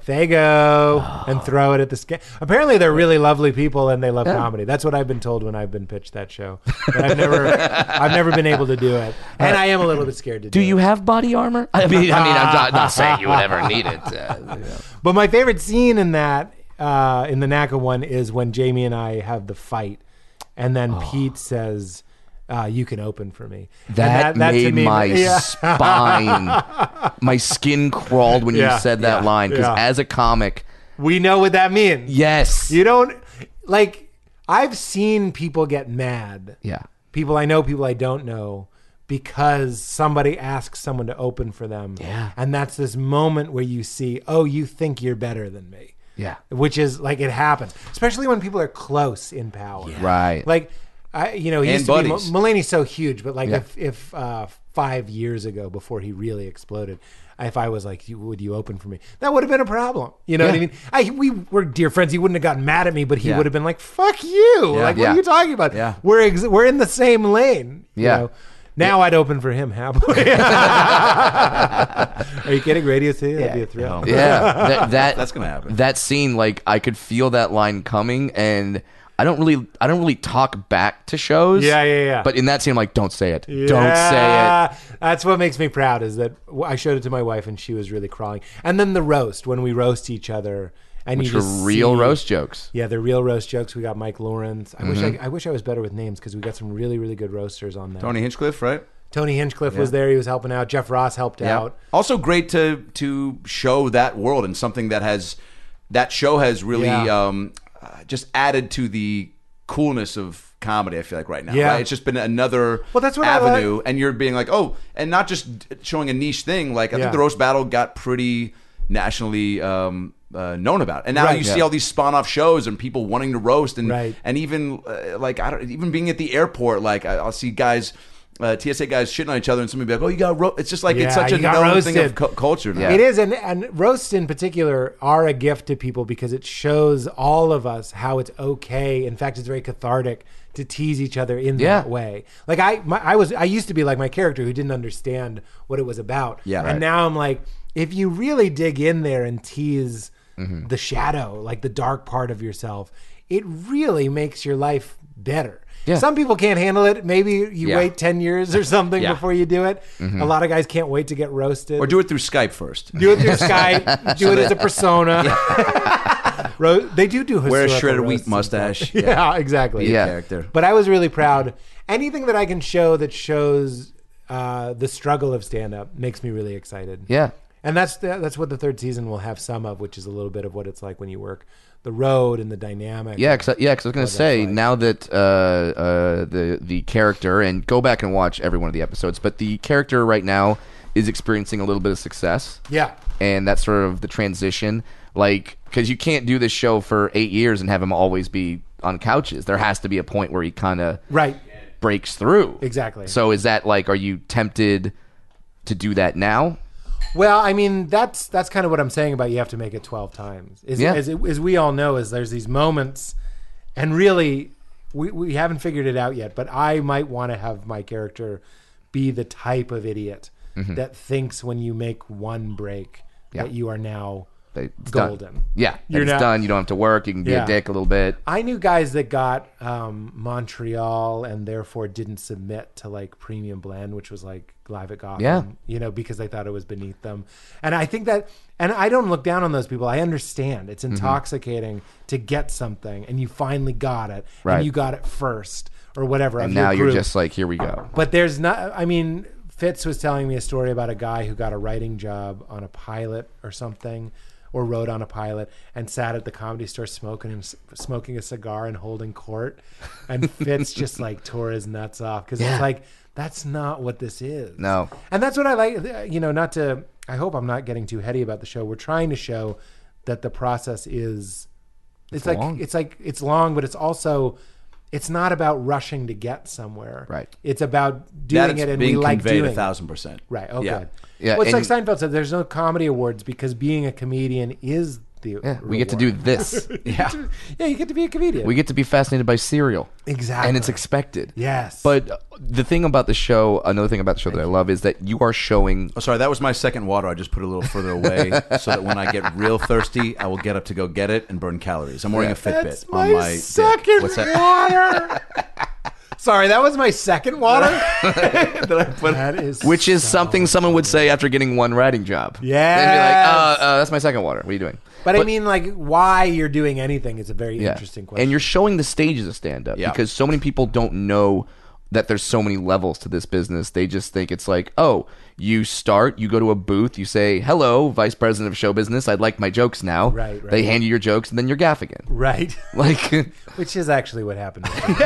Fago and throw it at the sca- Apparently, they're really lovely people and they love comedy. That's what I've been told when I've been pitched that show. But I've never, I've never been able to do it, and I am a little bit scared to do. Do you it. have body armor? I mean, I mean, I'm not, not saying you would ever need it. Uh, you know. But my favorite scene in that, uh, in the N A C A one, is when Jamie and I have the fight, and then Pete says, uh, "You can open for me." That, And that, that to made me- my yeah. spine, my skin crawled when Yeah, you said that yeah, line. Because yeah. as a comic, We know what that means. yes, You don't like. I've seen people get mad. yeah, People I know, people I don't know, because somebody asks someone to open for them. Yeah. And that's this moment where you see, oh, you think you're better than me. yeah, Which is like it happens, especially when people are close in power. right. Like, I, you know, he And used to buddies. be, Mulaney's so huge, but like Yeah. if, if uh, five years ago, before he really exploded, if I was like, "You- would you open for me? That would have been a problem. You know what I Yeah. mean? I, we were dear friends. He wouldn't have gotten mad at me, but he Yeah. would have been like, fuck you. Yeah. Like, what Yeah. are you talking about? Yeah. We're, ex- we're in the same lane. you Yeah. know? Now I'd open for him happily. Are you kidding? Radio City? That'd be a thrill. Yeah, that, that That's gonna happen. That scene, like, I could feel that line coming, and I don't really, I don't really talk back to shows. Yeah, yeah, yeah. But in that scene, I'm like, don't say it, don't say it. Yeah, That's what makes me proud is that I showed it to my wife and she was really crawling. And then the roast, when we roast each other. And Which you were just real see- roast jokes. Yeah, they're real roast jokes. We got Mike Lawrence. I wish Mm-hmm. I, I wish I was better with names because we got some really, really good roasters on there. Tony Hinchcliffe, right? Tony Hinchcliffe was there. He was helping out. Jeff Ross helped out. Also great to to show that world and something that has that show has really Yeah. um, uh, just added to the coolness of comedy. I feel like right now, Yeah. right? It's just been another Well, that's what I avenue, and you're being like, oh, and not just showing a niche thing. Like I Yeah. think the roast battle got pretty nationally. Um, uh, known about, and now Right. you see Yeah. all these spawn-off shows and people wanting to roast, and Right. and even uh, like I don't even being at the airport, like I, I'll see guys, uh, T S A guys shitting on each other, and somebody be like, "Oh, you got ro-. It's just like it's Yeah, such a you got known thing roasted. of cu- culture now. Yeah. It is, and, and roasts in particular are a gift to people because it shows all of us how it's okay. In fact, it's very cathartic to tease each other in Yeah. that way. Like I, my, I was, I used to be like my character who didn't understand what it was about. Yeah. and Right. now I'm like, if you really dig in there and tease Mm-hmm. the shadow, like the dark part of yourself, it really makes your life better. Yeah. Some people can't handle it. Maybe you Yeah. wait ten years or something Yeah. before you do it. Mm-hmm. A lot of guys can't wait to get roasted. Or do it through Skype first. Do it through Skype. Do it as a persona. Ro- they do do Wear a historical shredded wheat roasts mustache. sometimes. Yeah, exactly. Be a Yeah. character. But I was really proud. Anything that I can show that shows uh, the struggle of stand-up makes me really excited. Yeah. And that's the, that's what the third season will have some of, which is a little bit of what it's like when you work the road and the dynamic. Yeah, cause, I- yeah, because I was gonna that's say like. now that uh, uh, the the character, and go back and watch every one of the episodes, but the character right now is experiencing a little bit of success, Yeah. and that's sort of the transition. Like, because you can't do this show for eight years and have him always be on couches. There has to be a point where he kind of Right. breaks through. Exactly. So is that like, are you tempted to do that now? Well, I mean, that's that's kind of what I'm saying about you have to make it twelve times. Is, Yeah. as, as we all know, is there's these moments, and really, we, we haven't figured it out yet, but I might want to have my character be the type of idiot that thinks when you make one break Yeah. that you are now It's golden. Done. Yeah, You're it's not- done. You don't have to work. You can be Yeah. a dick a little bit. I knew guys that got um, Montreal and therefore didn't submit to like Premium Blend, which was like Live at Gotham, Yeah. you know, because they thought it was beneath them. And I think that, and I don't look down on those people. I understand it's Mm-hmm. intoxicating to get something and you finally got it Right. and you got it first or whatever. And of now your you're group. just like, here we go. But there's not, I mean, Fitz was telling me a story about a guy who got a writing job on a pilot or something, or wrote on a pilot, and sat at the Comedy Store smoking and smoking a cigar and holding court. And Fitz just like tore his nuts off because Yeah. it's like, that's not what this is. No. And that's what I like, you know, not to, I hope I'm not getting too heady about the show. We're trying to show that the process is, it's, like, long. it's like, it's long, but it's also, it's not about rushing to get somewhere. Right. It's about doing That's it and being we like conveyed doing a thousand percent. it. Right. Oh, Yeah. good. Yeah, Well, it's like and- Seinfeld said, there's no comedy awards because being a comedian is the Yeah, we get to do reward. this. Yeah. Yeah, you get to be a comedian. We get to be fascinated by cereal. Exactly. And it's expected. Yes. But uh, the thing about the show, another thing about the show that I love is that you are showing. Oh, sorry, that was my second water. I just put it a little further away so that when I get real thirsty, I will get up to go get it and burn calories. I'm wearing a Fitbit That's on my my dick. second What's that? water. Sorry, that was my second water. that I put. That is Which is so something someone would say after getting one writing job. Yes. They'd be like, uh, uh, that's my second water. What are you doing? But, I mean, like, why you're doing anything is a very interesting question. And you're showing the stages of stand-up Yeah. because so many people don't know that there's so many levels to this business. They just think it's like, oh, you start, you go to a booth, you say, hello, Vice President of Show Business, I'd like my jokes now. Right, right. They hand you your jokes, and then you're gaff again. Right. Like, Which is actually what happened.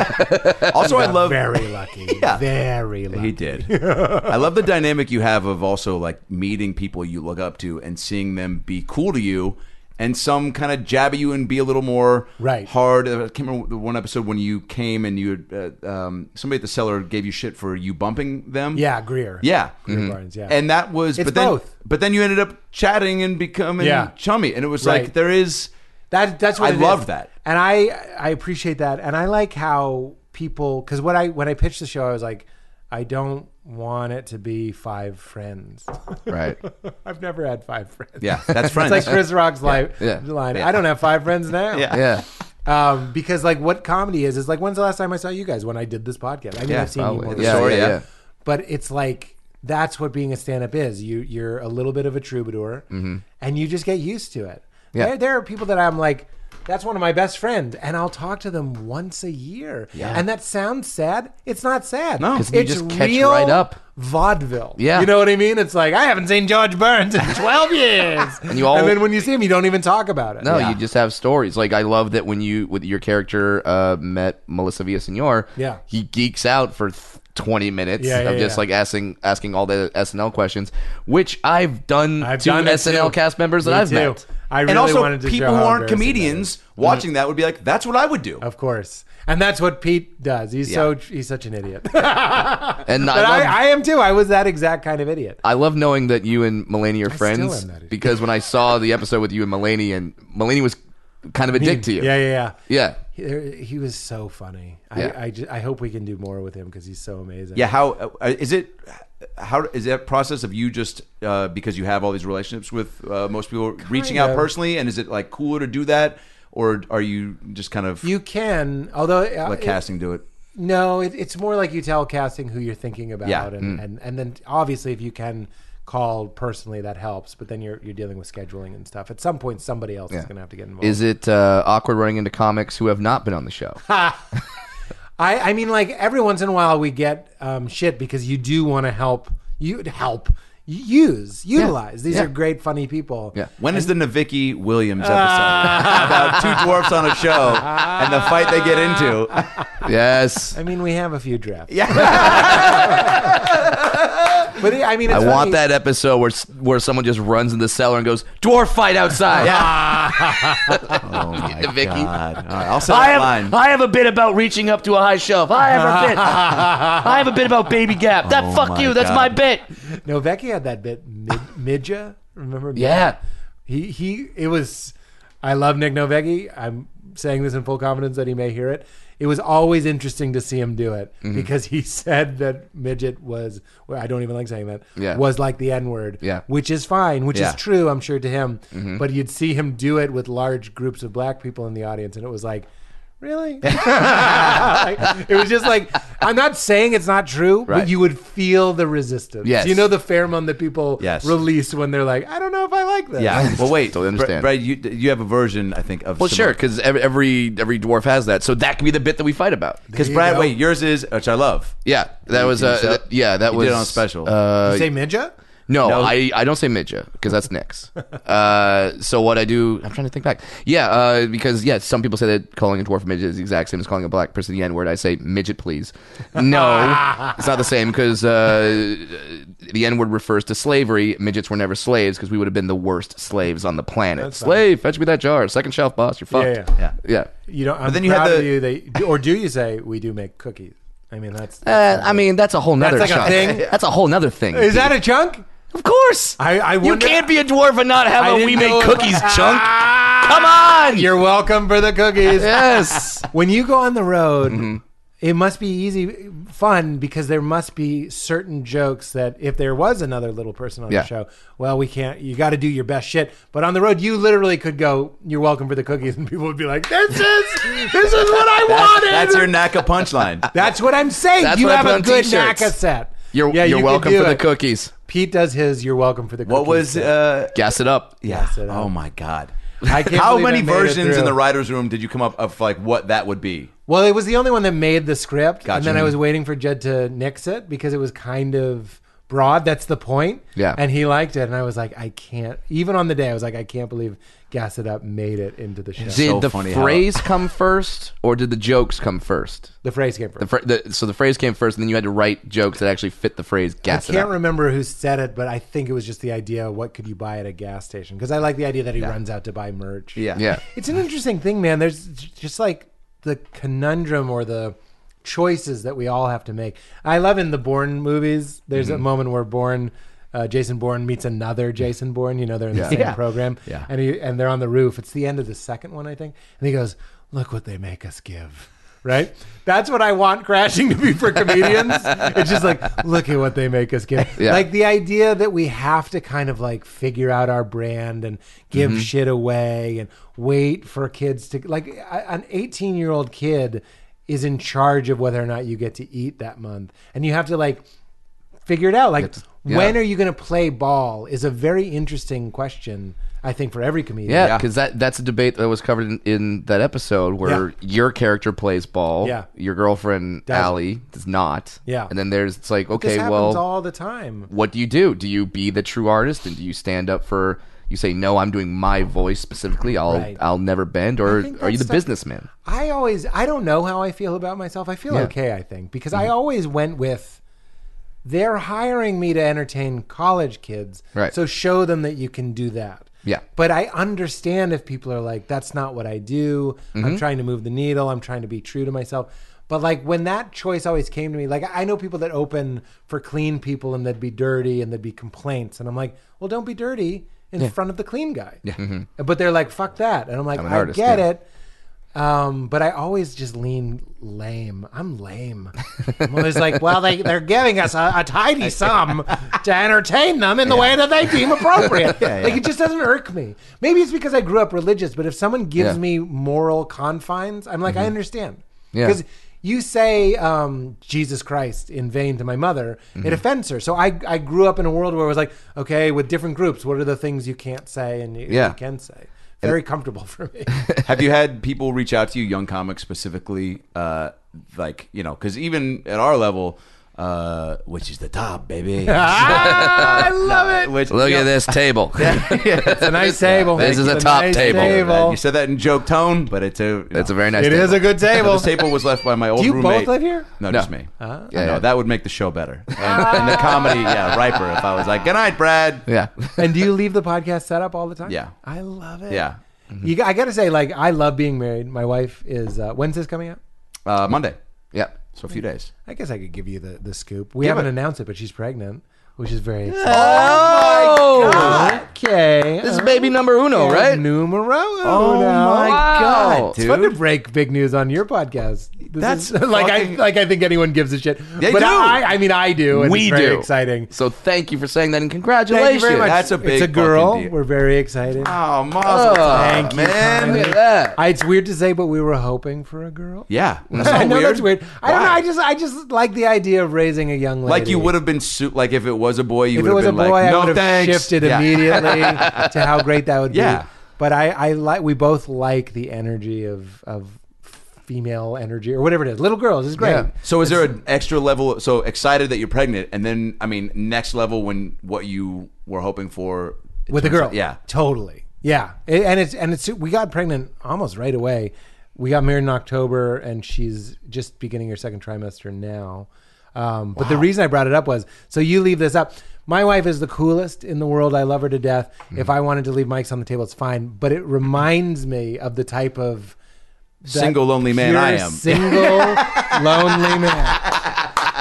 Also, I Got love. very lucky. Yeah. Very lucky. He did. I love the dynamic you have of also like meeting people you look up to and seeing them be cool to you, and some kind of jab at you and be a little more Right. hard. I can't remember the one episode when you came and you uh, um, somebody at the cellar gave you shit for you bumping them. Yeah, Greer. Yeah. Greer Barnes, yeah. And that was, It's but then, both. but then you ended up chatting and becoming Yeah. chummy, and it was Right. like there is. That that's what I it love is. that. and I I appreciate that, and I like how people because when I when I pitched the show, I was like, I don't want it to be five friends. right. I've never had five friends. Yeah, that's friends. It's like Chris Rock's li- Yeah. line. Yeah. I don't have five friends now. Yeah. Yeah. Um, because like what comedy is is like when's the last time I saw you guys? When I did this podcast. I mean, Yeah, I've seen Probably. you more. Yeah, than- Sorry, yeah, yeah. yeah. But it's like that's what being a stand-up is. You you're a little bit of a troubadour, and you just get used to it. Yeah. There, there are people that I'm like, that's one of my best friends, and I'll talk to them once a year. Yeah. And that sounds sad. It's not sad. No. 'Cause you it's just catch real right up. vaudeville. Yeah. You know what I mean? It's like I haven't seen George Burns in twelve years, And you all- and then when you see him, you don't even talk about it. No, Yeah. you just have stories. Like I love that when you with your character uh, met Melissa Villasenor, Yeah. he geeks out for th- twenty minutes Yeah, yeah, of just yeah. like asking asking all the S N L questions, which I've done I've to done it S N L too. cast members that Me I've too. met. I really and also, wanted to people show who how aren't embarrassing that comedians is. watching that would be like, "That's what I would do." Of course, and that's what Pete does. He's Yeah. so he's such an idiot. And I But love, I, I am too. I was that exact kind of idiot. I love knowing that you and Mulaney are still friends am that idiot. because when I saw the episode with you and Mulaney, and Mulaney was kind of a dick to you. Yeah, yeah, yeah. Yeah. He, he was so funny. Yeah. I I, ju- I hope we can do more with him because he's so amazing. Yeah, how uh, is it? How is that process of you just uh, because you have all these relationships with uh, most people reaching out of. personally, and is it like cooler to do that, or are you just kind of You can, although uh, let it- casting do it? no, it, it's more like you tell casting who you're thinking about, Yeah. and, and and then obviously if you can call personally, that helps. But then you're you're dealing with scheduling and stuff. At some point, somebody else is Yeah. going to have to get involved. Is it uh, awkward running into comics who have not been on the show? I, I mean, like every once in a while we get um, shit because you do want to help you help use utilize. These Yeah. are great, funny people. Yeah. When is the Navicki Williams episode about two dwarfs on a show and the fight they get into? Yes. I mean, we have a few drafts. Yeah, But I mean, it's I funny. want that episode where where someone just runs in the cellar and goes, "Dwarf fight outside." Oh my Vicky. god! All right, I'll say I that have, line. I have a bit about reaching up to a high shelf. I have a bit. I have a bit about Baby Gap. That Oh fuck my you. That's God. my bit. No, Becky had that bit, Mid- Midja. Remember? Midja? Yeah. He he. It was. I love Nick Novecki. I'm saying this in full confidence that he may hear it. It was always interesting to see him do it Mm-hmm. because he said that midget was. Well, I don't even like saying that. Yeah. Was like the N word. Yeah. Which is fine. Which Yeah. is true. I'm sure to him. Mm-hmm. But you'd see him do it with large groups of black people in the audience, and it was like. Really? Like, it was just like I'm not saying it's not true, Right. but you would feel the resistance. Yes. You know the pheromone that people Yes. release when they're like, I don't know if I like this. Yeah. Well, wait. Totally understand. Brad, you you have a version, I think, of Well, sure, because every, every every dwarf has that, so that can be the bit that we fight about. because There you Brad, go. wait, yours is which I love. Yeah, that You was did uh, yourself? th- yeah, that You was did it on special. Uh, You say Midja? No, No. I, I don't say midja because that's Nick's. uh, so what I do, I'm trying to think back. Yeah, uh, because yeah, some people say that calling a dwarf midget is the exact same as calling a black person the N word. I say midget, please. No, it's not the same because uh, the N word refers to slavery. Midgets were never slaves because we would have been the worst slaves on the planet. That's fine. Slave, fetch me that jar. Second shelf, boss. You're fucked. Yeah, Yeah. yeah. You know, I'm then you proud had of the- you. They, or do you say we do make cookies? I mean, that's. Uh, I mean, that's a whole nother That's like a chunk. thing? That's a whole nother thing. Is that a chunk? Of course. I, I you wonder- can't be a dwarf and not have I a didn't we know make if- cookies chunk. Come on. You're welcome for the cookies. Yes. When you go on the road, Mm-hmm. it must be easy, fun, because there must be certain jokes that if there was another little person on Yeah. the show, well, we can't, you got to do your best shit. But on the road, you literally could go, you're welcome for the cookies. And people would be like, this is, this is what I wanted. That's your N A C A punchline. That's what I'm saying. That's you what I have put a on good t-shirts. N A C A set. You're, Yeah, you're you could welcome do for the it. cookies. Pete does his, you're welcome for the cookies. What was? set. Uh, Gas it up. yeah. Gas it up. Oh my God. I can't How believe I many made it versions in through. the writers' room did you come up of like what that would be? Well, it was the only one that made the script, Gotcha. and then I was waiting for Jed to nix it because it was kind of broad. That's the point. Yeah. And he liked it, and I was like, I can't. Even on the day, I was like, I can't believe Gas It Up made it into the show. Did so the funny how- phrase come first, or did the jokes come first? The phrase came first. The, fr- the so the phrase came first, and then you had to write jokes that actually fit the phrase. I Gas it can't up. remember who said it, but I think it was just the idea of what could you buy at a gas station? Because I like the idea that he runs out to buy merch. Yeah. Yeah. It's an interesting thing, man. There's just like the conundrum or the choices that we all have to make. I love in the Bourne movies, there's Mm-hmm. a moment where Bourne, uh, Jason Bourne meets another Jason Bourne. You know, they're in the Yeah. same Yeah. program. Yeah. And, he, and they're on the roof. It's the end of the second one, I think. And he goes, look what they make us give. Right? That's what I want Crashing to be for comedians. It's just like, look at what they make us give. Yeah. Like the idea that we have to kind of like figure out our brand and give Mm-hmm. shit away and wait for kids to like a- an eighteen year old kid is in charge of whether or not you get to eat that month. And you have to like figure it out. Like, to- yeah. when are you going to play ball is a very interesting question, I think, for every comedian. Yeah, Yeah. because that that's a debate that was covered in, in that episode where Yeah. your character plays ball, Yeah. your girlfriend Does. Allie does not, Yeah. and then there's it's like This okay, happens well, all the time. what do you do? Do you be the true artist and do you stand up for? You say no, I'm doing my voice specifically. I'll Right. I'll never bend, or think are you the that's stuff- businessman? I always, I don't know how I feel about myself. I feel Yeah. okay, I think, because I always went with, they're hiring me to entertain college kids. Right. So show them that you can do that. Yeah. But I understand if people are like, that's not what I do. I'm trying to move the needle. I'm trying to be true to myself. But like when that choice always came to me, like I know people that open for clean people and they'd be dirty and there'd be complaints. And I'm like, well, don't be dirty in front of the clean guy. Yeah. But they're like, fuck that. And I'm like, I'm an I artist, get yeah. it. Um, but I always just lean lame. I'm lame. I'm always like, well, they, they're giving us a, a tidy sum to entertain them in the way that they deem appropriate. Like, it just doesn't irk me. Maybe it's because I grew up religious, but if someone gives Yeah. me moral confines, I'm like, I understand. Yeah. Because you say um, Jesus Christ in vain to my mother, it offends her. So I, I grew up in a world where it was like, okay, with different groups, what are the things you can't say and you, Yeah. you can say? Very comfortable for me. Have you had people reach out to you, young comics specifically, uh, like, you know, because even at our level, uh, which is the top, baby. ah, I love it. Which, Look you at know, this table. It's a nice table. This is a It's top nice table. You said that in joke tone, but it's a It's a very nice. It table. is a good table. This table was left by my old Do you roommate. both live here? No, No. just me. Ah. Yeah, I know, yeah. that would make the show better. And, and the comedy, yeah, riper. If I was like, "Good night, Brad." Yeah. And do you leave the podcast set up all the time? Yeah. I love it. Yeah, You, I got to say, like, I love being married. My wife is, uh, when's this coming out? uh, Monday. Yeah. So a few days. I guess I could give you the, the scoop. We Give haven't it. announced it, but she's pregnant, which is very exciting. Oh, Okay. this is baby number uno, Yeah, right? Numero Oh uno. my Wow. god, It's dude! fun to break big news on your podcast. This That's is, like fucking- I like I think anyone gives a shit. They but do. I, I mean I do. And We it's very do. exciting. So thank you for saying that, and Thank congratulations. you very much. That's a big It's a girl. fucking deal. We're very excited. Oh, mazel Oh, tov, Thank you, man. Connie. Look at that. I, it's weird to say, but we were hoping for a girl. Yeah, that's I not know weird. that's weird. I don't know. Why? I just I just like the idea of raising a young lady. Like you would have been su- like if it was a boy, you If would it was have a been boy, like, I no would have thanks. shifted Yeah. immediately to how great that would Yeah. be. But I, I like we both like the energy of of female energy or whatever it is. Little girls is great. Yeah. So is there an extra level? So excited that you're pregnant, and then I mean, next level when what you were hoping for it With a turns girl, out- yeah. totally, yeah. It- and it's and it's we got pregnant almost right away. We got married in October, and she's just beginning her second trimester now. Um, but the reason I brought it up was so you leave this up. My wife is the coolest in the world. I love her to death. Mm. If I wanted to leave mics on the table, it's fine. But it reminds me of the type of that Single lonely man pure I am. Single lonely man.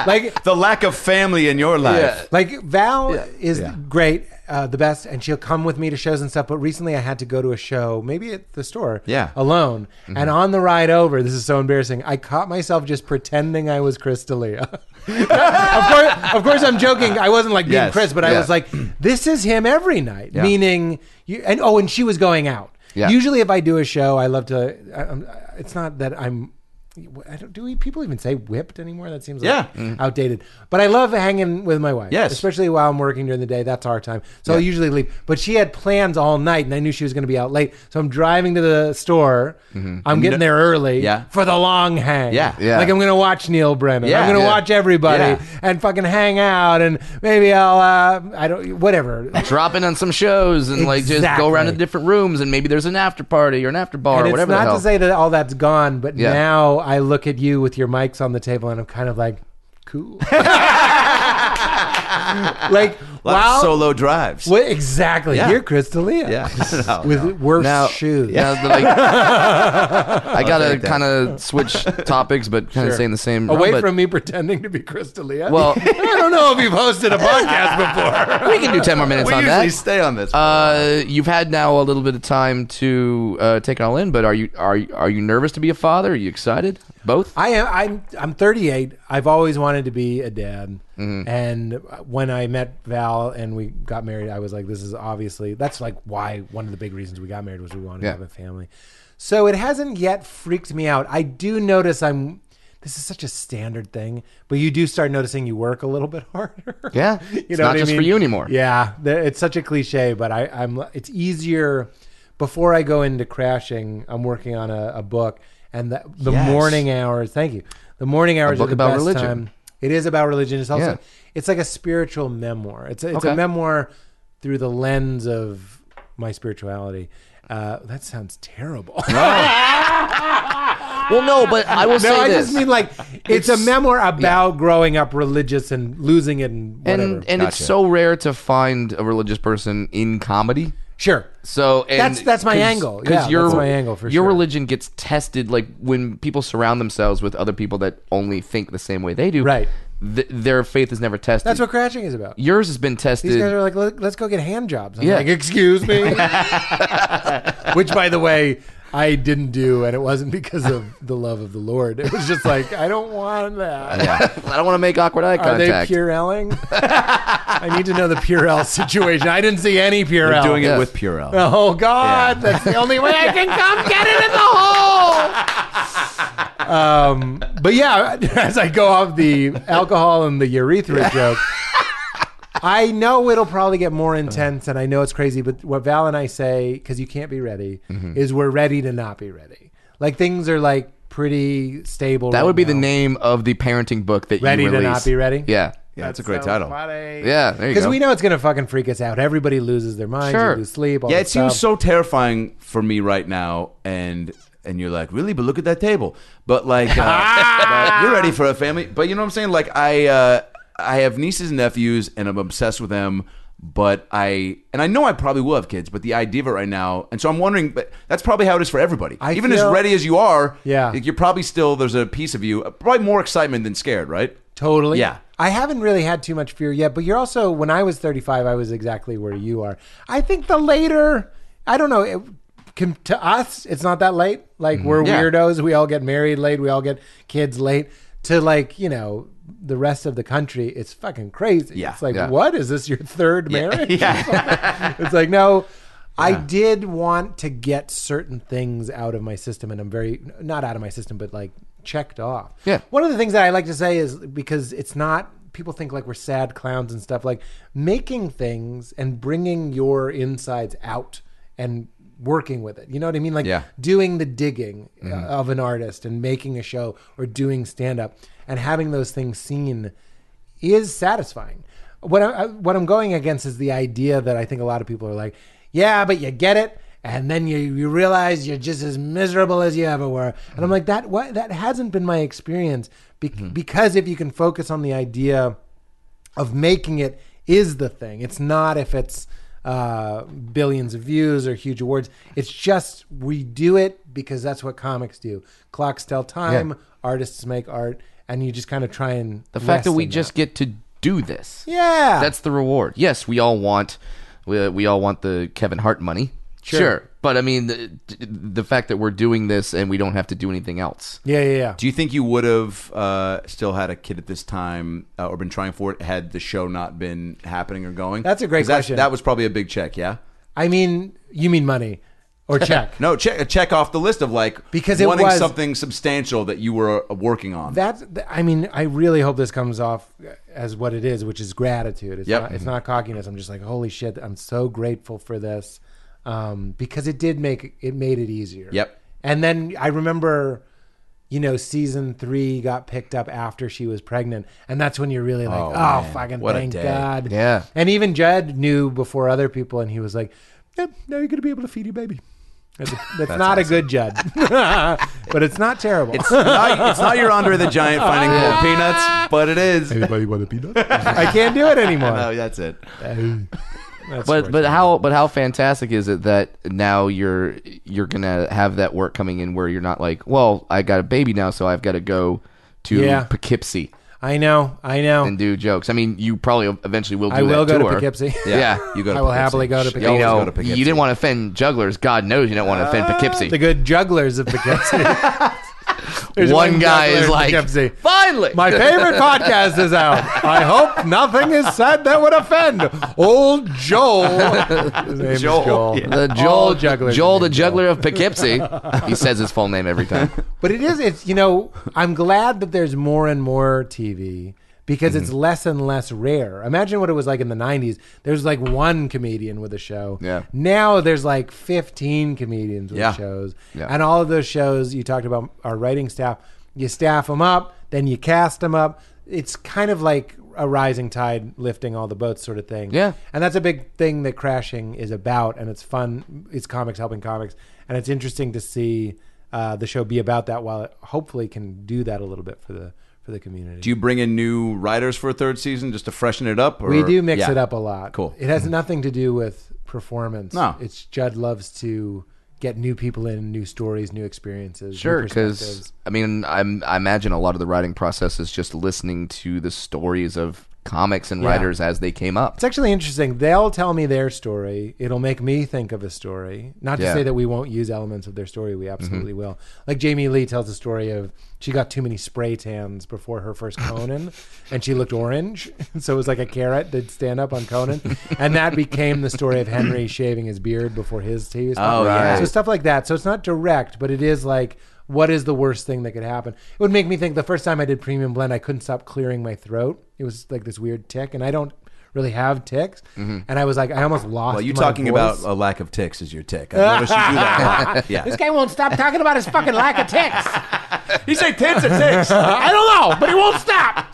Like The lack of family in your life. Yeah. Like Val is Yeah. great, uh, the best, and she'll come with me to shows and stuff. But recently, I had to go to a show, maybe at the store, Yeah. alone. And on the ride over, this is so embarrassing. I caught myself just pretending I was Chris D'Elia. of course, of course, I'm joking. I wasn't like being Yes. Chris, but I Yeah. was like, "This is him every night." Yeah. Meaning, you and oh, and she was going out. Yeah. Usually, if I do a show, I love to. I, I'm, it's not that I'm. I don't, do we, people even say whipped anymore? That seems like Yeah. outdated. But I love hanging with my wife. Yes. Especially while I'm working during the day. That's our time. So I'll Yeah. usually leave. But she had plans all night, and I knew she was going to be out late. So I'm driving to the store. I'm getting there early Yeah. for the long hang. Yeah. Yeah. Like I'm going to watch Neil Brennan. Yeah. I'm going to Yeah. watch everybody Yeah. and fucking hang out. And maybe I'll, uh, I don't, whatever. Drop in on some shows and like just go around to Exactly. different rooms and maybe there's an after party or an after bar And or it's whatever the not hell. to say that all that's gone, but Yeah. now I look at you with your mics on the table and I'm kind of like, cool. Like, A lot wow. of solo drives. What exactly? Yeah. You're Chris D'Elia. Yeah. No, With no. worse Now, shoes. now the, like, I gotta take that. kind of switch topics, but kind of Sure. stay in the same. Away realm, but from me pretending to be Chris D'Elia. Well- I don't know if you've hosted a podcast before. we can do ten more minutes We on usually that. stay on this. Uh, you've had now a little bit of time to uh, take it all in, but are you are you- are you nervous to be a father? Are you excited? Both? I am. I'm. I'm thirty-eight. I've always wanted to be a dad. Mm-hmm. And when I met Val and we got married, I was like, "This is obviously." That's like why one of the big reasons we got married was we wanted Yeah. to have a family. So it hasn't yet freaked me out. I do notice I'm. This is such a standard thing, but you do start noticing you work a little bit harder. Yeah. you It's know not what I just for mean? you anymore. Yeah, the- it's such a cliche, but I, I'm. It's easier. Before I go into crashing, I'm working on a, a book, and the, the Yes. morning hours. Thank you. The morning hours book are the about best religion. time. It is about religion. It's also Yeah. it's like a spiritual memoir. It's a, it's Okay. a memoir through the lens of my spirituality. Uh, that sounds terrible. Well, no, but I will say No, I this. just mean like it's, a memoir about growing up religious and losing it and whatever. and and it's Gotcha. so rare to find a religious person in comedy. sure. So and That's- that's my angle. Yeah, your, that's my angle for your sure. religion gets tested like when people surround themselves with other people that only think the same way they do. Right. Th- their faith is never tested. That's what crashing is about. yours has been tested. These guys are like, Let, let's go get hand jobs. I'm Yeah. like, excuse me. Which, by the way, I didn't do, and it wasn't because of the love of the Lord. It was just like, I don't want that. I don't want to make awkward eye Are they contact. Purelling? I need to know the Purell situation. I didn't see any Purell. We're doing Yeah. it with Purell. Oh God, Yeah. that's the only way I can come get it in the hole. Um, but yeah, as I go off the alcohol and the urethra joke, I know it'll probably get more intense, and I know it's crazy. But what Val and I say, because you can't be ready, Mm-hmm. is we're ready to not be ready. Like things are like pretty stable. that right would be the now. name of the parenting book that Ready you to release. not be ready. Yeah. Yeah, that's a great title. Yeah, there you Because go. we know it's gonna fucking freak us out. Everybody loses their minds, Sure. they lose sleep. All Yeah, that it seems stuff. so terrifying for me right now, and and you're like, really? But look at that table. But like, uh, but you're ready for a family. But you know what I'm saying? Like, I uh, I have nieces and nephews, and I'm obsessed with them. But I and I know I probably will have kids, but the idea of it right now, and so I'm wondering. But that's probably how it is for everybody. I Even feel- as ready as you are, Yeah. you're probably still there's a piece of you, probably more excitement than scared, right? Totally. Yeah. I haven't really had too much fear yet, but you're also, when I was thirty-five, I was exactly where you are. I think the later, I don't know, it, can, to us, it's not that late. Like, we're Yeah. weirdos. We all get married late. We all get kids late. To, like, you know, the rest of the country, it's fucking crazy. Yeah. It's like, Yeah. what? Is this your third marriage? Yeah. It's like, no. I did want to get certain things out of my system, and I'm very, not out of my system, but like checked off. Yeah. One of the things that I like to say is, because it's not, people think like we're sad clowns and stuff, like making things and bringing your insides out and working with it. You know what I mean? Like Yeah. doing the digging uh, of an artist and making a show or doing stand up and having those things seen is satisfying. What I, what I'm going against is the idea that I think a lot of people are like, yeah, but you get it, and then you, you realize you're just as miserable as you ever were. And I'm like, that what that hasn't been my experience, be, because if you can focus on the idea of making it is the thing. It's not if it's uh, billions of views or huge awards. It's just we do it because that's what comics do. Clocks tell time, Yeah. artists make art, and you just kind of try and The fact that rest we in just get to do this. yeah, That's the reward. Yes, we all want we, we all want the Kevin Hart money. Sure. Sure. But I mean the, the fact that we're doing this and we don't have to do anything else. yeah, yeah, yeah. Do you think you would have uh, still had a kid at this time uh, or been trying for it had the show not been happening or going? That's a great 'Cause that- question. That was probably a big check, yeah? I mean, you mean money or check? No, check check off the list of like Because it wanting was- something substantial that you were uh, working on. That's. I mean, I really hope this comes off as what it is, which is gratitude. It's Yep. not. It's not cockiness. I'm just like, holy shit! I'm so grateful for this, um, because it did make it made it easier. Yep. And then I remember, you know, season three got picked up after she was pregnant, and that's when you're really like, Oh, oh, man. fucking What a thank day. God. Yeah. And even Judd knew before other people, and he was like, yep, now you're gonna be able to feed your baby. That's, that's, not a good Judd, but it's not terrible. It's not, it's not your Andre the Giant finding gold peanuts, but it is. Anybody want a peanut? I can't do it anymore. No, that's it. That's But but fortunate. how but how fantastic is it that now you're you're gonna have that work coming in where you're not like, well, I got a baby now, so I've got to go to Yeah. Poughkeepsie I know, I know. and do jokes. I mean, you probably eventually will do I will that go to tour. Poughkeepsie. Yeah. You go to I will Poughkeepsie. happily go to You Poughkeepsie. You always know, go to Poughkeepsie. you didn't want to offend jugglers. God knows you don't want to offend Poughkeepsie. The good jugglers of Poughkeepsie. There's one guy juggler is in like, Poughkeepsie. finally. My favorite podcast is out. I hope nothing is said that would offend old Joel. His name Joel, is Joel. yeah. The All Joel, jugglers Joel are the named juggler of Poughkeepsie. He says his full name every time. But it is, it's, you know, I'm glad that there's more and more T V because it's less and less rare. Imagine what it was like in the nineties. There's like one comedian with a show. Yeah. Now there's like fifteen comedians with Yeah. shows. Yeah. And all of those shows, you talked about our writing staff, you staff them up, then you cast them up. It's kind of like a rising tide lifting all the boats sort of thing. Yeah. And that's a big thing that Crashing is about, and it's fun. It's comics helping comics, and it's interesting to see uh, the show be about that while it hopefully can do that a little bit for the for the community. Do you bring in new writers for a third season just to freshen it up? Or? we do mix Yeah. it up a lot. Cool. It has nothing to do with performance. No. It's Judd loves to get new people in, new stories, new experiences, Sure, new because perspectives. I mean, I'm, I imagine a lot of the writing process is just listening to the stories of comics and Yeah. writers as they came up. It's actually interesting. They'll tell me their story. It'll make me think of a story. Not to Yeah. say that we won't use elements of their story. We absolutely will. Like Jamie Lee tells the story of she got too many spray tans before her first Conan, and she looked orange. So it was like a carrot that stand up on Conan, and that became the story of Henry shaving his beard before his T V spot. Oh, yeah. So stuff like that. So it's not direct, but it is like, what is the worst thing that could happen? It would make me think the first time I did Premium Blend, I couldn't stop clearing my throat. It was like this weird tick, and I don't really have ticks. And I was like, I almost lost Well, you my talking voice. about a lack of ticks is your tick. I noticed you do that a lot. Yeah. This guy won't stop talking about his fucking lack of ticks. You say tits or ticks? I don't know, but he won't stop.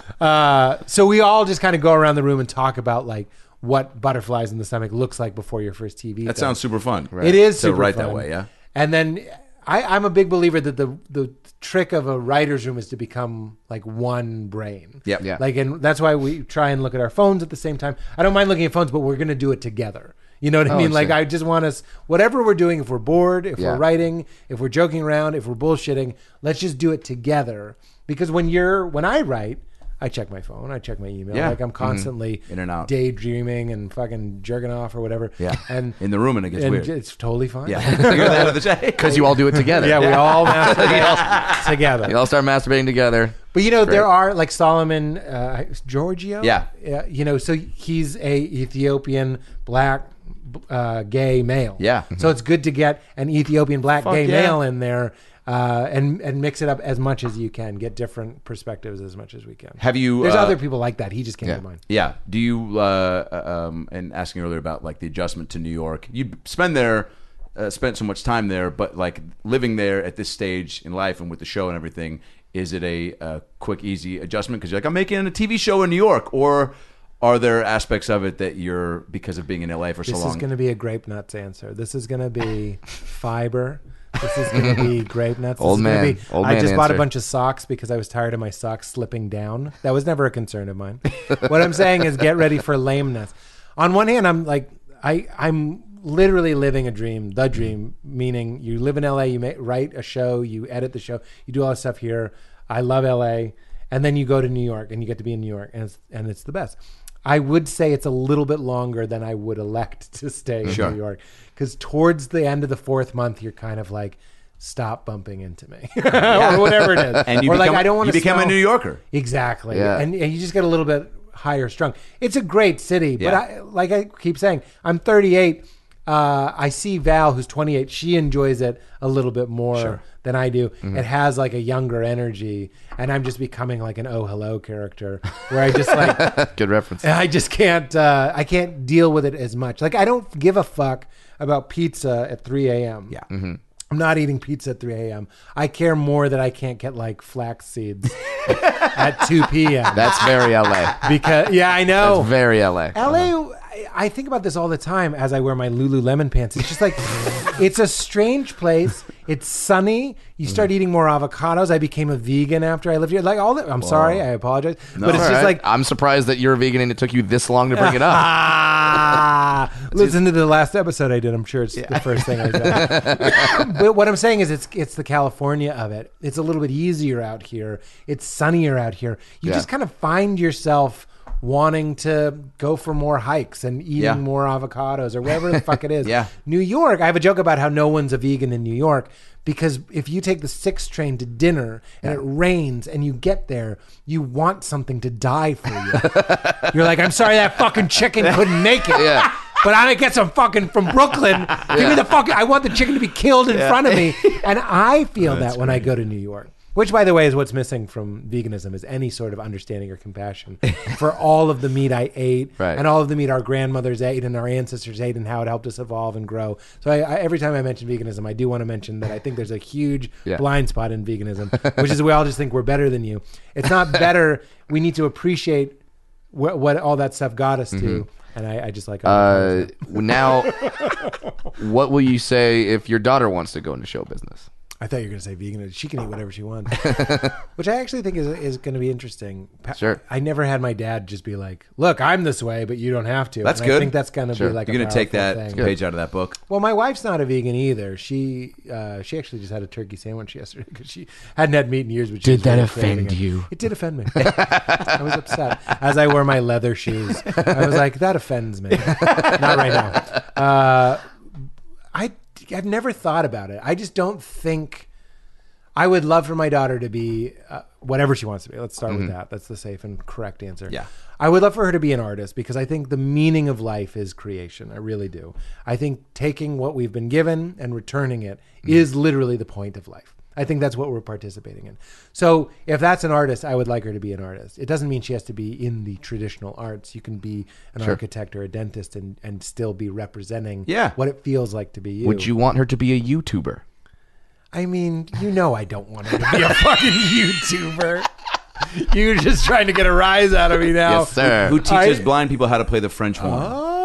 Uh, so we all just kind of go around the room and talk about like what butterflies in the stomach looks like before your first T V. That thing. sounds super fun. It is to super write fun. that way, yeah. And then I, I'm a big believer that the the trick of a writer's room is to become like one brain. Yep. Yeah. Like, and that's why we try and look at our phones at the same time. I don't mind looking at phones, but we're going to do it together. You know what I Oh, mean? Like, sure. I just want us, whatever we're doing, if we're bored, if Yeah. we're writing, if we're joking around, if we're bullshitting, let's just do it together. Because when you're, when I write, I check my phone, I check my email. Yeah. Like, I'm constantly In and out. daydreaming and fucking jerking off or whatever. Yeah. And, In the room and it gets and weird. it's totally fine. Yeah. You're the head of the day. Because you all do it together. Yeah, we all masturbate together. You all start masturbating together. But you know, Great. there are like Solomon uh, Giorgio. Yeah. yeah. You know, so he's a Ethiopian black uh, gay male. Yeah. So it's good to get an Ethiopian black gay yeah. male in there uh, and and mix it up as much as you can. Get different perspectives as much as we can. Have you? There's uh, other people like that. He just came yeah. to mind. Yeah. Do you? Uh, um, and asking earlier about like the adjustment to New York. You spend there, uh, spent so much time there, but like living there at this stage in life and with the show and everything, is it a, a quick, easy adjustment? Because you're like, I'm making a T V show in New York, or are there aspects of it that you're because of being in L A for so This long? is going to be a grape nuts answer. This is going to be fiber. This is going to be grape nuts. This Old is gonna man. Be, Old I man just bought a answer. bunch of socks because I was tired of my socks slipping down. That was never a concern of mine. What I'm saying is get ready for lameness. On one hand, I'm like, I, I'm literally living a dream, the dream, meaning you live in L A, you make, write a show, you edit the show, you do all this stuff here. I love L A. And then you go to New York and you get to be in New York, and it's, and it's the best. I would say it's a little bit longer than I would elect to stay Sure. in New York, because towards the end of the fourth month, you're kind of like, stop bumping into me, or whatever it is. And you or become, like, I don't want you to become a New Yorker. Exactly. Yeah. And, and you just get a little bit higher strung. It's a great city, but Yeah. I, like I keep saying, I'm thirty-eight. Uh, I see Val, who's twenty-eight. She enjoys it a little bit more Sure. than I do. Mm-hmm. It has like a younger energy, and I'm just becoming like an oh hello character, where I just like Good reference. I just can't. Uh, I can't deal with it as much. Like I don't give a fuck about pizza at three a.m. Yeah. Mm-hmm. I'm not eating pizza at three a.m. I care more that I can't get like flax seeds at two p.m. That's very L A. because yeah, I know. That's very L A. L A, I, I think about this all the time as I wear my Lululemon pants. It's just like, it's a strange place. It's sunny. You start eating more avocados. I became a vegan after I lived here. Like all that. I'm sorry. I apologize. but it's All just right. like, I'm surprised that you're a vegan and it took you this long to bring it up. ah, listen to the last episode I did. I'm sure it's the first thing I said. But what I'm saying is, it's it's the California of it. It's a little bit easier out here. It's sunnier out here. You Yeah. just kind of find yourself wanting to go for more hikes and eating Yeah. more avocados or whatever the fuck it is. Yeah. New York, I have a joke about how no one's a vegan in New York, because if you take the six train to dinner and it rains and you get there, you want something to die for you. You're like, I'm sorry that fucking chicken couldn't make it. Yeah. But I'm gonna get some fucking from Brooklyn. Give me the fucking, I want the chicken to be killed in front of me. And I feel that when I go to New York. Which, by the way, is what's missing from veganism, is any sort of understanding or compassion for all of the meat I ate, Right. and all of the meat our grandmothers ate and our ancestors ate, and how it helped us evolve and grow. So I, I, every time I mention veganism, I do want to mention that I think there's a huge Yeah. blind spot in veganism, which is we all just think we're better than you. It's not better. We need to appreciate what, what all that stuff got us to. And I, I just like Uh, now, what will you say if your daughter wants to go into show business? I thought you were going to say vegan. She can eat whatever she wants, which I actually think is is going to be interesting. Pa- Sure. I never had my dad just be like, "Look, I'm this way, but you don't have to." That's And good. I think that's going to Sure. be like You're a going to take powerful that thing. page out of that book. Well, my wife's not a vegan either. She uh, she actually just had a turkey sandwich yesterday because she hadn't had meat in years. But she Did was that really offend craving it. you? It did offend me. I was upset as I wore my leather shoes. I was like, that offends me. Not right now. Uh, I I've never thought about it. I just don't think. I would love for my daughter to be uh, whatever she wants to be. Let's start with that. That's the safe and correct answer. Yeah. I would love for her to be an artist, because I think the meaning of life is creation. I really do. I think taking what we've been given and returning it is literally the point of life. I think that's what we're participating in. So if that's an artist, I would like her to be an artist. It doesn't mean she has to be in the traditional arts. You can be an Sure. architect or a dentist and, and still be representing Yeah. what it feels like to be you. Would you want her to be a YouTuber? I mean, you know I don't want her to be a fucking YouTuber. You're just trying to get a rise out of me now. Yes, sir. Who teaches I- blind people how to play the French horn?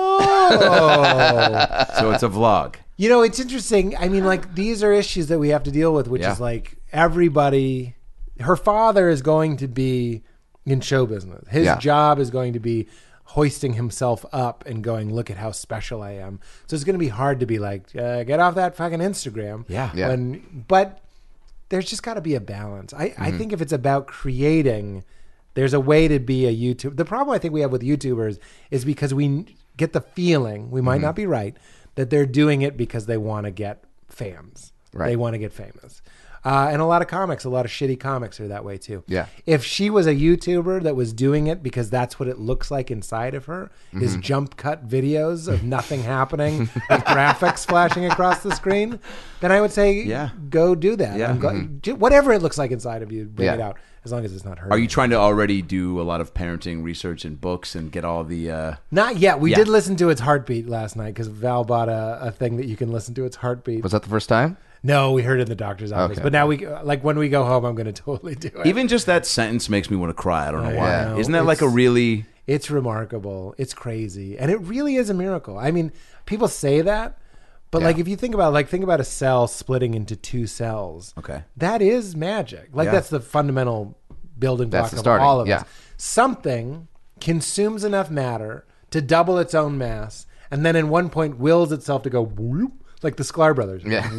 Oh. So it's a vlog. You know, it's interesting. I mean, like, these are issues that we have to deal with, which Yeah. is like everybody, her father is going to be in show business. His Yeah. job is going to be hoisting himself up and going, look at how special I am. So it's going to be hard to be like, uh, get off that fucking Instagram. Yeah. Yeah. When, but there's just got to be a balance. I, Mm-hmm. I think if it's about creating, there's a way to be a YouTuber. The problem I think we have with YouTubers is because we get the feeling, we might Mm-hmm. not be right, that they're doing it because they want to get fans. Right. They want to get famous. Uh, and a lot of comics, a lot of shitty comics are that way too. Yeah. If she was a YouTuber that was doing it because that's what it looks like inside of her, is Mm-hmm. jump cut videos of nothing happening with graphics flashing across the screen, then I would say, Yeah. go do that. Yeah. And go, do- whatever it looks like inside of you, bring Yeah. it out, as long as it's not hurting. Are you trying to already do a lot of parenting research and books and get all the? Uh, Not yet. We Yeah. did listen to its heartbeat last night because Val bought a, a thing that you can listen to its heartbeat. Was that the first time? No, we heard it in the doctor's office. Okay. But now we, like, when we go home, I'm going to totally do it. even just that sentence makes me want to cry. I don't know I why. know. Isn't that like a It's- really? It's remarkable. It's crazy. And it really is a miracle. I mean, people say that, but Yeah. like if you think about like think about a cell splitting into two cells. Okay. That is magic. Like Yeah. that's the fundamental building block That's the of starting, all of yeah. us. Something consumes enough matter to double its own mass and then in one point wills itself to go whoop, like the Sklar brothers. Yeah.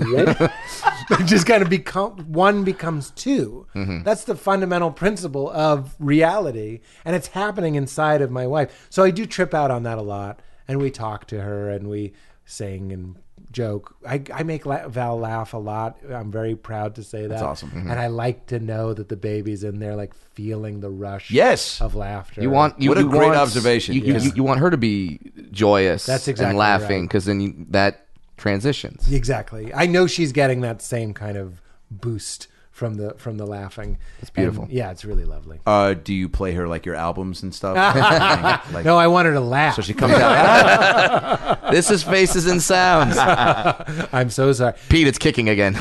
It just kind of become one becomes two. Mm-hmm. That's the fundamental principle of reality, and it's happening inside of my wife. So I do trip out on that a lot, and we talk to her and we sing and joke. I, I make La- Val laugh a lot. I'm very proud to say that. That's awesome. And I like to know that the baby's in there, like feeling the rush Yes. of laughter. You want you, What a you great want- observation. You, you- Yes. you, you want her to be joyous That's exactly and laughing right. because then you, that transitions. Exactly. I know she's getting that same kind of boost from the from the laughing. It's beautiful. yeah, it's really lovely. Uh, do you play her like your albums and stuff? Like- No, I want her to laugh. So she comes out. This is Faces and Sounds. I'm so sorry. Pete, it's kicking again.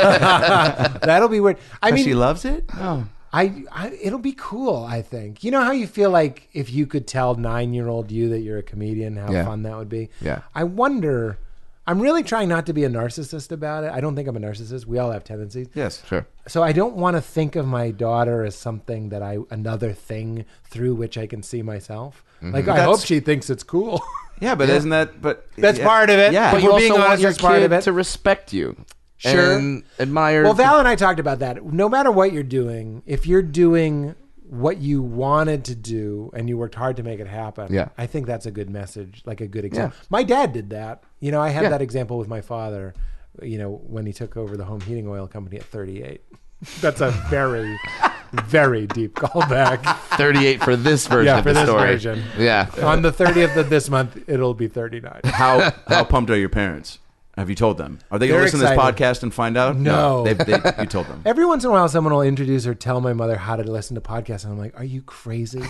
That'll be weird. I mean, she loves it. Oh. I, I it'll be cool, I think. You know how you feel like if you could tell nine-year-old you that you're a comedian, how Yeah. fun that would be? Yeah. I wonder, I'm really trying not to be a narcissist about it. I don't think I'm a narcissist. We all have tendencies. Yes. Sure. So I don't want to think of my daughter as something that I, another thing through which I can see myself. Like, I That's- hope she thinks it's cool. Yeah, but isn't that? But That's yeah. part of it. Yeah. But But we're you being also want honest, your that's part kid of it. to respect you. Sure. And admire. Well, Val and I talked about that. No matter what you're doing, if you're doing what you wanted to do and you worked hard to make it happen, Yeah. I think that's a good message, like a good example. Yeah. My dad did that. You know, I had Yeah. that example with my father, you know, when he took over the home heating oil company at thirty-eight. That's a very, very deep callback. thirty-eight for this version Yeah, of for the this story. version. Yeah. On the thirtieth of this month, it'll be thirty-nine. How how pumped are your parents? Have you told them? Are they going to They're listen to this excited. podcast and find out? No. They, they, you told them. Every once in a while, someone will introduce or tell my mother how to listen to podcasts, and I'm like, "Are you crazy?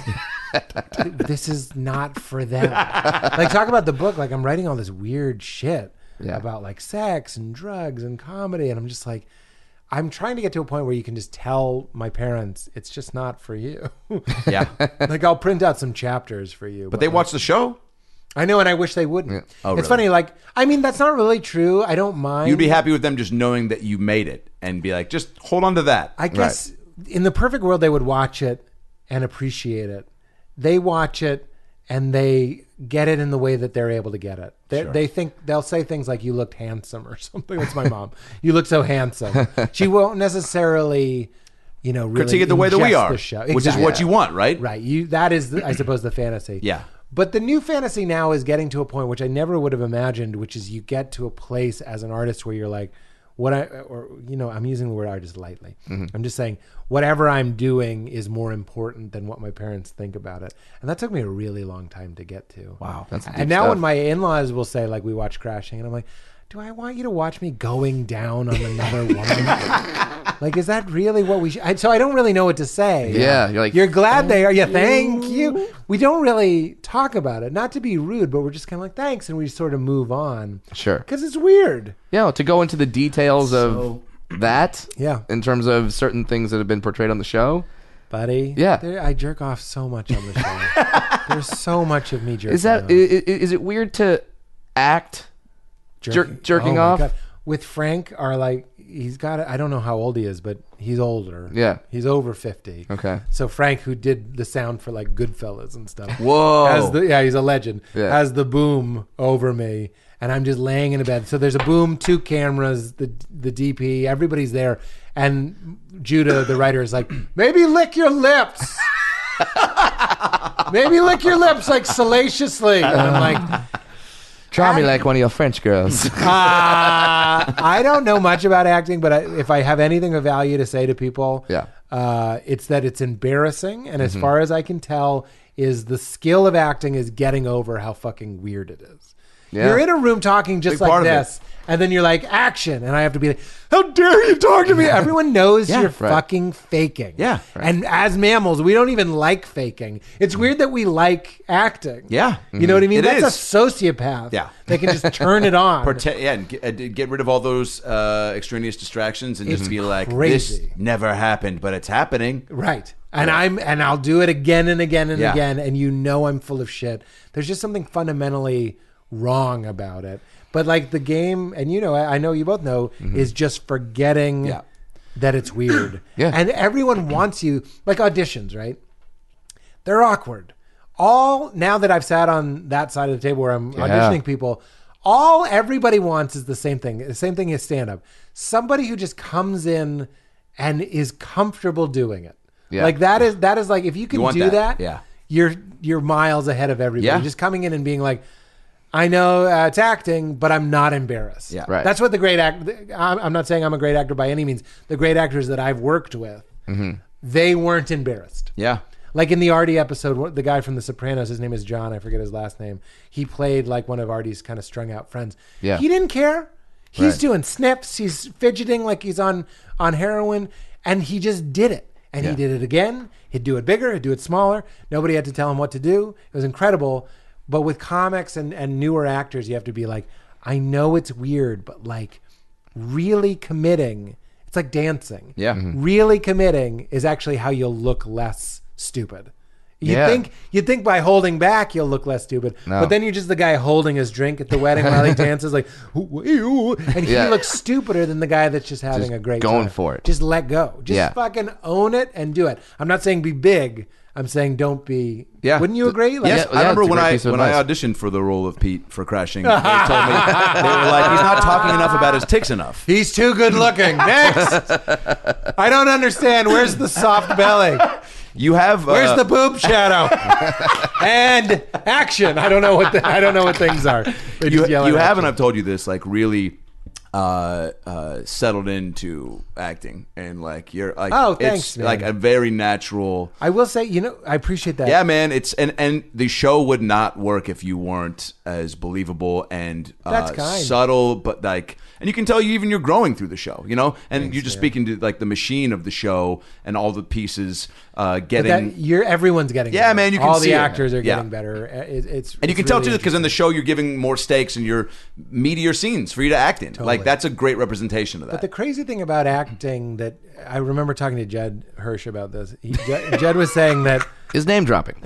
This is not for them." Like, talk about the book. Like, I'm writing all this weird shit Yeah. about like sex and drugs and comedy, and I'm just like, I'm trying to get to a point where you can just tell my parents it's just not for you. Yeah. Like, I'll print out some chapters for you, But they watch the show. I know, and I wish they wouldn't. Yeah. Oh, it's really? funny. Like, I mean, that's not really true. I don't mind. You'd be happy with them just knowing that you made it and be like, just hold on to that. I guess in the perfect world, they would watch it and appreciate it. They watch it and they get it in the way that they're able to get it. They, Sure. they think they'll say things like, "You looked handsome" or something. That's my mom. "You look so handsome." She won't necessarily, you know, really Critique it the way that we ingest are, the show. which is Exactly. what you want, right? Right. You. That is, the, I suppose, the fantasy. Yeah. But the new fantasy now is getting to a point which I never would have imagined, which is you get to a place as an artist where you're like, what I, or, you know, I'm using the word artist lightly. Mm-hmm. I'm just saying whatever I'm doing is more important than what my parents think about it. And that took me a really long time to get to. Wow. That's deep And now stuff. when my in-laws will say, like, we watch Crashing, and I'm like, do I want you to watch me going down on another woman? Like, is that really what we should? I, so I don't really know what to say. Yeah, you're like, You're glad they are. Yeah, thank you. We don't really talk about it. Not to be rude, but we're just kind of like, thanks. And we sort of move on. Sure. Because it's weird. Yeah, to go into the details of that. Yeah. In terms of certain things that have been portrayed on the show. Buddy. Yeah. There, I jerk off so much on the show. There's so much of me jerking Is that off. is, is it weird to act jerk- jerking my off? God. With Frank, are like, he's got, I don't know how old he is, but he's older. Yeah. He's over fifty. Okay. So Frank, who did the sound for like Goodfellas and stuff. Whoa. Has the, yeah, he's a legend. Yeah. Has the boom over me, and I'm just laying in a bed. So there's a boom, two cameras, the the D P, everybody's there, and Judah, the writer, is like, maybe lick your lips. Maybe lick your lips like salaciously. And I'm like, Try me like one of your French girls. uh, I don't know much about acting, but I, if I have anything of value to say to people, Yeah. uh, it's that it's embarrassing, and as far as I can tell, is the skill of acting is getting over how fucking weird it is. Yeah. You're in a room talking just Big part like of this, and then you're like, action, and I have to be like, how dare you talk to me? Everyone knows Yeah, you're right. fucking faking. Yeah. And as mammals, we don't even like faking. It's weird that we like acting. Yeah. You know what I mean? It That's is. a sociopath. Yeah. They can just turn it on. Prote- yeah, and get, uh, get rid of all those uh, extraneous distractions and just It's be like, crazy. this never happened, but it's happening. Right. And I'm and I'll do it again and again and Yeah. again, and you know I'm full of shit. There's just something fundamentally wrong about it. But like the game, and you know, I, I know you both know, is just forgetting Yeah. that it's weird. Yeah. And everyone wants you, like auditions, right? They're awkward. All now that I've sat on that side of the table where I'm Yeah. auditioning people, all everybody wants is the same thing. The same thing as stand-up. Somebody who just comes in and is comfortable doing it. Yeah. Like that is that is like if you can You want do that, that. Yeah. you're you're miles ahead of everybody. Yeah. Just coming in and being like, I know uh, it's acting, but I'm not embarrassed. Yeah. Right. That's what the great act. I'm I'm not saying I'm a great actor by any means. The great actors that I've worked with, they weren't embarrassed. Yeah. Like in the Artie episode, the guy from The Sopranos, his name is John. I forget his last name. He played like one of Artie's kind of strung out friends. Yeah. He didn't care. He's Right. doing snips. He's fidgeting like he's on on heroin, and he just did it. And Yeah. he did it again. He'd do it bigger. He'd do it smaller. Nobody had to tell him what to do. It was incredible. But with comics and, and newer actors, you have to be like, I know it's weird, but like really committing. It's like dancing. Yeah. Mm-hmm. Really committing is actually how you'll look less stupid. You Yeah. think you think by holding back you'll look less stupid, No. but then you're just the guy holding his drink at the wedding while he dances, like, "Ooh, ooh," and he Yeah. looks stupider than the guy that's just having Just a great going time. for it. Just let go. Just Yeah. fucking own it and do it. I'm not saying be big. I'm saying don't be. Yeah. Wouldn't you agree? Like, Yes, Yeah, I remember it's a when great I piece of when I advice. auditioned for the role of Pete for Crashing. They told me they were like, he's not talking enough about his ticks enough. He's too good looking. Next. I don't understand. Where's the soft belly? You have uh, Where's the boob shadow? And action. I don't know what the, I don't know what things are. They you, just yell you at have, action. and I've told you this, like really uh, uh, settled into acting, and like you're like, Oh, it's thanks, man. like a very natural. I will say, you know, I appreciate that. Yeah, man. It's and and the show would not work if you weren't as believable and uh, That's kind. subtle, but like, and you can tell you even you're growing through the show, you know. And you're just speaking to like the machine of the show and all the pieces uh, But getting. that, you're everyone's getting Yeah, better. man, you can all see the it. actors are Yeah. getting better. It, it's and you it's can tell really too, because in the show you're giving more stakes and you're meatier scenes for you to act in. Like that's a great representation of that. But the crazy thing about acting that I remember talking to Jed Hirsch about this. He, Jed, Jed was saying that His name dropping.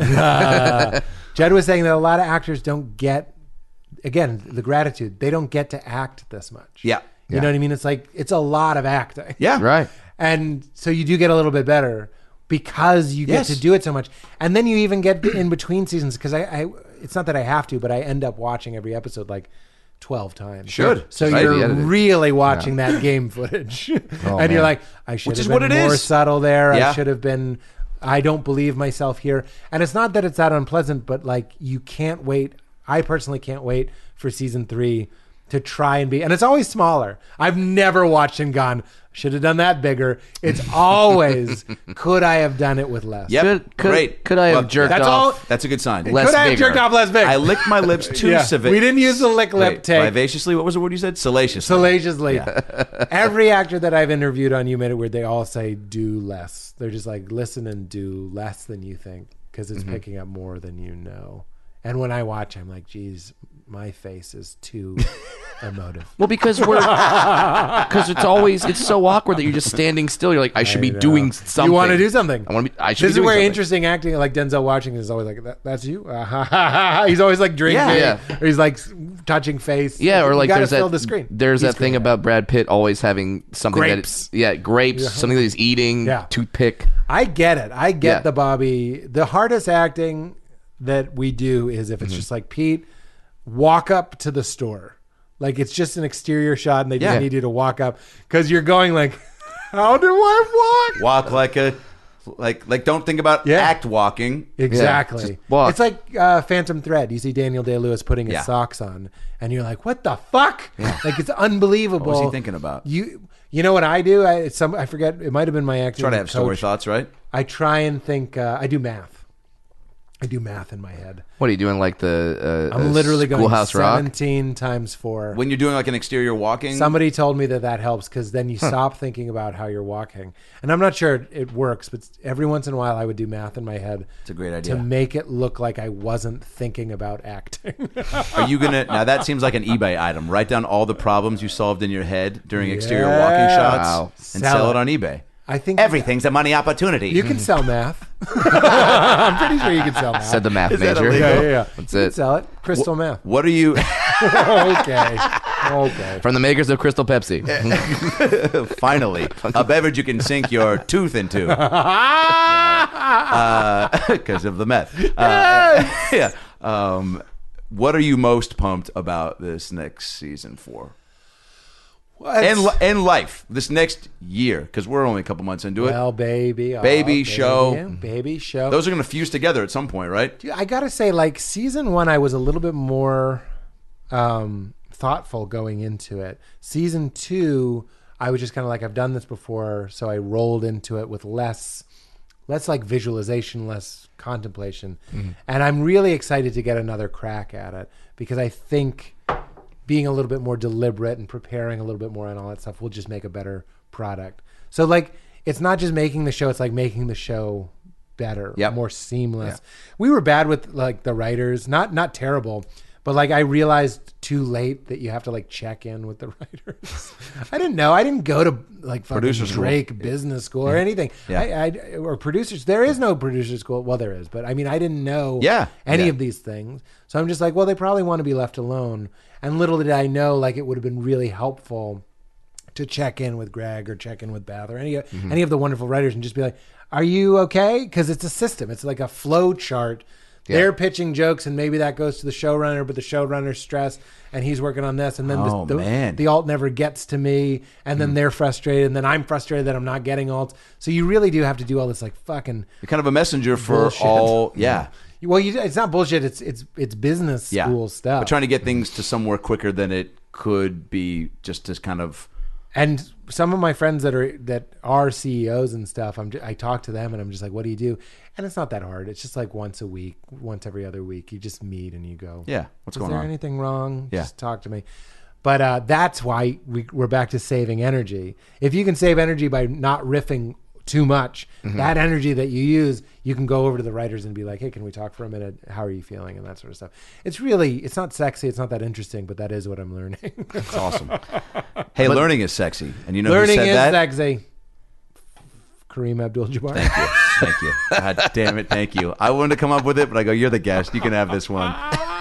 uh, Jed was saying that a lot of actors don't get, again, the gratitude. They don't get to act this much. Yeah. You Yeah. know what I mean? It's like it's a lot of acting. yeah, Right. And so you do get a little bit better because you get Yes. to do it so much. And then you even get in between seasons because I, I, it's not that I have to, but I end up watching every episode like twelve times. Should. So Right, you're the editing. really watching that game footage. and man. you're like, I should Which have is been what it more is. subtle there. Yeah. I should have been, I don't believe myself here. And it's not that it's that unpleasant, but like you can't wait. I personally can't wait for season three to try and be, and it's always smaller. I've never watched and gone, should have done that bigger. It's always, could I have done it with less? Yep. Could, could, Great. could I have Well, jerked That's off? all- That's a good sign. Less Could I have bigger. jerked off less big? I licked my lips too Yeah. civic. We didn't use the lick lip Wait, take. vivaciously. What was the word you said? Salaciously. Salaciously. Every actor that I've interviewed on You Made It Weird, they all say do less. They're just like, listen and do less than you think because it's picking up more than you know. And when I watch, I'm like, geez, my face is too emotive. Well, because we're because it's always it's so awkward that you're just standing still. You're like, I should I be know. doing something. You want to do something. I want to be. I should This be is doing where something. interesting acting, like Denzel Washington, is always like, that, "That's you." Uh, ha, ha, ha, ha. He's always like drinking, Yeah. or he's like touching face. Yeah, or You like gotta there's fill that the screen. there's He's that thing great. about Brad Pitt always having something Grapes. that yeah grapes something that he's eating Yeah. toothpick. I get it. I get Yeah. the Bobby. The hardest acting that we do is if it's Mm-hmm. just like, Pete, walk up to the store. Like it's just an exterior shot and they just Yeah. need you to walk up because you're going like, how do I walk? Walk like a, like like. Don't think about Yeah. act walking. Exactly. just walk. It's like uh, Phantom Thread. You see Daniel Day-Lewis putting his Yeah. socks on and you're like, what the fuck? Like it's unbelievable. What was he thinking about? You you know what I do? I, it's some, I forget. It might have been my acting Try to have story coach. thoughts, right? I try and think. Uh, I do math. I do math in my head. What are you doing? Like the uh, I'm uh, literally going Schoolhouse Rock. seventeen times four. When you're doing like an exterior walking. Somebody told me that that helps because then you stop thinking about how you're walking. And I'm not sure it, it works, but every once in a while I would do math in my head. It's a great idea. To make it look like I wasn't thinking about acting. Are you gonna now? That seems like an eBay item. Write down all the problems you solved in your head during exterior Yeah. walking shots Wow. and Sell sell it. it on eBay. I think Everything's a money opportunity. you can sell math. I'm pretty sure you can sell math. Said the math Is that major. illegal? yeah, yeah, yeah. That's You can it. sell it. Crystal math. What are you? okay. Okay. From the makers of Crystal Pepsi. Finally, a beverage you can sink your tooth into because of the meth. Uh, yeah. Um, what are you most pumped about this next season for? Well, And it's- li- and life this next year, because we're only a couple months into it. well, baby, oh, Baby show. yeah, baby show. Those are going to fuse together at some point, right? Dude, I gotta say, like season one, I was a little bit more um, thoughtful going into it. Season two, I was just kind of like, I've done this before, so I rolled into it with less, less like visualization, less contemplation, Mm-hmm. and I'm really excited to get another crack at it because I think being a little bit more deliberate and preparing a little bit more and all that stuff will just make a better product. So like, it's not just making the show; it's like making the show better, Yep. more seamless. We were bad with like the writers, not not terrible, but like I realized too late that you have to like check in with the writers. I didn't know. I didn't go to like fucking Producer school. Drake business school or anything. Yeah. I, I or producers. There is no producer school. Well, there is, but I mean, I didn't know Yeah. any Yeah. of these things. So I'm just like, well, they probably want to be left alone. And little did I know, like it would have been really helpful to check in with Greg or check in with Beth or any Mm-hmm. any of the wonderful writers and just be like, "Are you okay?" Because it's a system. It's like a flow chart. They're pitching jokes, and maybe that goes to the showrunner, but the showrunner's stressed, and he's working on this, and then Oh, the, the, man. the alt never gets to me, and then they're frustrated, and then I'm frustrated that I'm not getting alts. So you really do have to do all this like fucking. You're kind of a messenger for Bullshit. all. Yeah. Well, you, it's not bullshit. It's it's it's business Yeah. school stuff. But trying to get things to somewhere quicker than it could be, just to kind of. And some of my friends that are that are C E Os and stuff, I'm just, I talk to them and I'm just like, what do you do? And it's not that hard. It's just like once a week, once every other week. You just meet and you go, Yeah. What's is going there on? anything wrong? Yeah. Just talk to me. But uh, that's why we, we're back to saving energy. If you can save energy by not riffing too much, Mm-hmm. that energy that you use, you can go over to the writers and be like, hey, can we talk for a minute? How are you feeling? And that sort of stuff. It's really, it's not sexy. It's not that interesting, but that is what I'm learning. It's awesome. Hey, learning is sexy. And you know Learning who said is that? sexy. Kareem Abdul-Jabbar. Thank you. Thank you. God damn it. Thank you. I wanted to come up with it, but I go, you're the guest. You can have this one.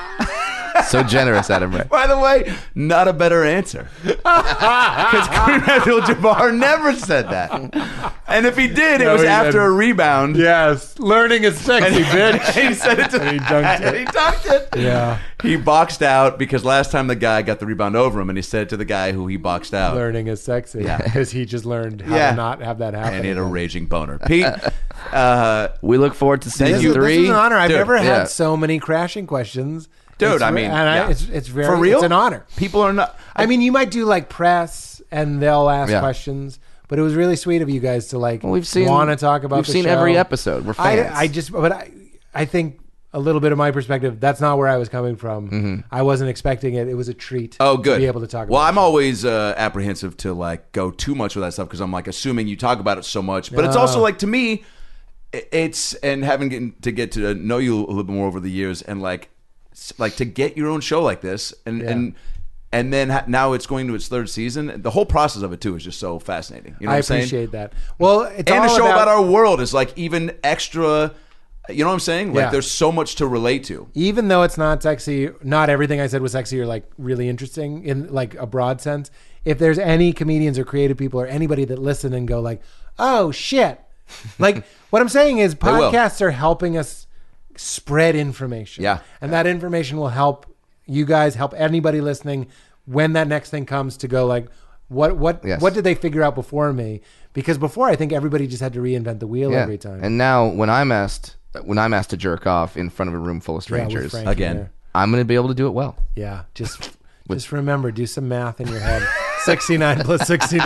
So generous, Adam Ray. By the way, not a better answer. Because Kareem Abdul-Jabbar never said that. And if he did, it No, was he after didn't. a rebound. Yes, learning is sexy, bitch. He said it to And he dunked it. He dunked it. Yeah, He boxed out because last time the guy got the rebound over him, and he said it to the guy who he boxed out. learning is sexy. Yeah. Because he just learned how Yeah. to not have that happen. And he had a again. raging boner. Pete, uh, We look forward to This season is, this three. is an honor. I've Dude, never had yeah. so many crashing questions. Dude, It's I re- mean, and I, yeah. it's it's very For real? It's an honor. people are not. I mean, you might do like press, and they'll ask Yeah. questions. But it was really sweet of you guys to like Well, we've seen want to talk about. We've the seen show. every episode. We're fans. I, I just, but I, I think a little bit of my perspective. That's not where I was coming from. I wasn't expecting it. It was a treat. Oh, good. To be able to talk. Well, about I'm always uh, apprehensive to like go too much with that stuff because I'm like assuming you talk about it so much. But it's No. also like to me, i- it's and having getting, to get to know you a little bit more over the years and like s- like to get your own show like this and Yeah. and and then ha- now it's going to its third season. The whole process of it too is just so fascinating. You know what I I'm saying? appreciate that. Well, it's And all a show about, about our world is like even extra. You know what I'm saying? Like Yeah. there's so much to relate to. even though it's not sexy, not everything I said was sexy or like really interesting in like a broad sense. If there's any comedians or creative people or anybody that listen and go like, oh shit. Like what I'm saying is will. podcasts are helping us spread information. Yeah. And that information will help you guys, help anybody listening when that next thing comes to go like, what what Yes. what did they figure out before me? Because before I think everybody just had to reinvent the wheel Yeah. every time. And now when I'm asked when I'm asked to jerk off in front of a room full of Yeah, with strangers, Frankie Again. there. I'm going to be able to do it well. Yeah, just just remember, do some math in your head. sixty-nine plus sixty-nine.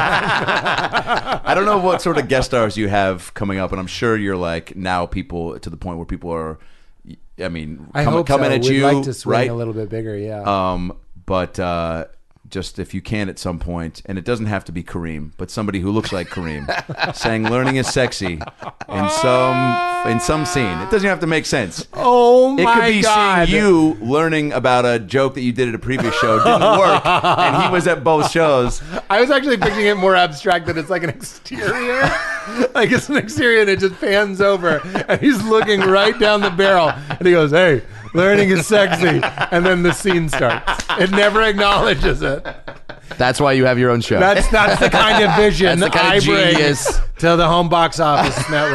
I don't know what sort of guest stars you have coming up, and I'm sure you're like now people to the point where people are. I mean, I com- hope coming so. at We'd you, like to swing right? a little bit bigger, yeah. Um, but uh, just if you can at some point, and it doesn't have to be Kareem, but somebody who looks like Kareem, saying "learning is sexy" in some in some scene. It doesn't have to make sense. oh It my could be God. seeing you learning about a joke that you did at a previous show didn't work, and he was at both shows. I was actually picturing it more abstract that it's like an exterior. Like it's an exterior and it just pans over and he's looking right down the barrel and he goes, hey, learning is sexy. And then the scene starts. It never acknowledges it. That's why you have your own show. That's that's the kind of vision That's the that kind I of bring genius. to the home box office network.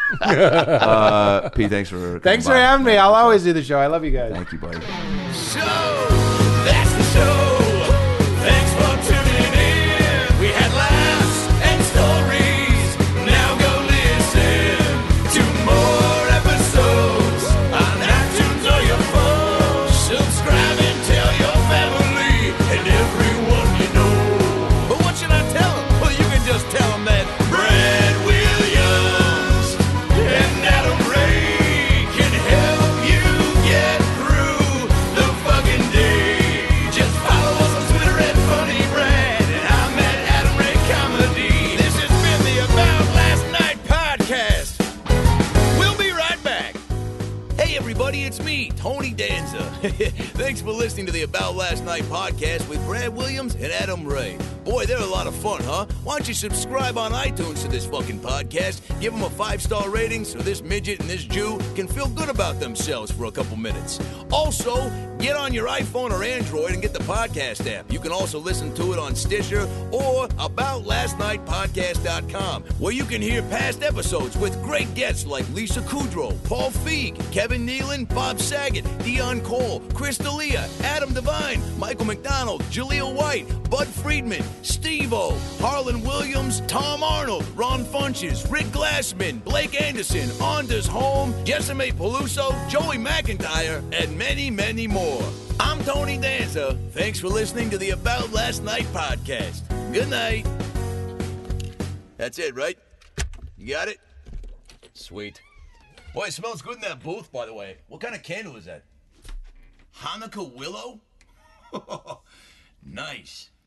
uh, Pete, thanks for coming Thanks for by. having me. I'll always do the show. I love you guys. Thank you, buddy. So, that's the show. Thanks for tuning in. We had laughs and stories. Now go listen to more episodes on iTunes or your phone. Subscribe and tell your family and everyone you know. But what should I tell them? Well, you can just tell them that Brad Williams and Adam Ray can help you get through the fucking day. Just follow us on Twitter at Funny Brad, and I'm at Adam Ray Comedy. This has been the About Last Night podcast. We'll be right back. Hey everybody, it's me, Tony Danza. Thanks for listening to the About Last Night podcast with Brad Williams and Adam Ray. Boy, they're a lot of fun, huh? Why don't you subscribe on iTunes to this fucking podcast? Give them a five-star rating so this midget and this Jew can feel good about themselves for a couple minutes. Also, get on your iPhone or Android and get the podcast app. You can also listen to it on Stitcher or about last night podcast dot com, where you can hear past episodes with great guests like Lisa Kudrow, Paul Feig, Kevin Nealon, Bob Saget, Dion Cole, Chris D'Elia, Adam Devine, Michael McDonald, Jaleel White, Bud Friedman, Steve-O, Harlan Williams, Tom Arnold, Ron Funches, Rick Glassman, Blake Anderson, Anders Holm, Jessime Peluso, Joey McIntyre, and many, many more. I'm Tony Danza. Thanks for listening to the About Last Night podcast. Good night. That's it, right? You got it? Sweet. Boy, it smells good in that booth, by the way. What kind of candle is that? Hanukkah willow? Nice.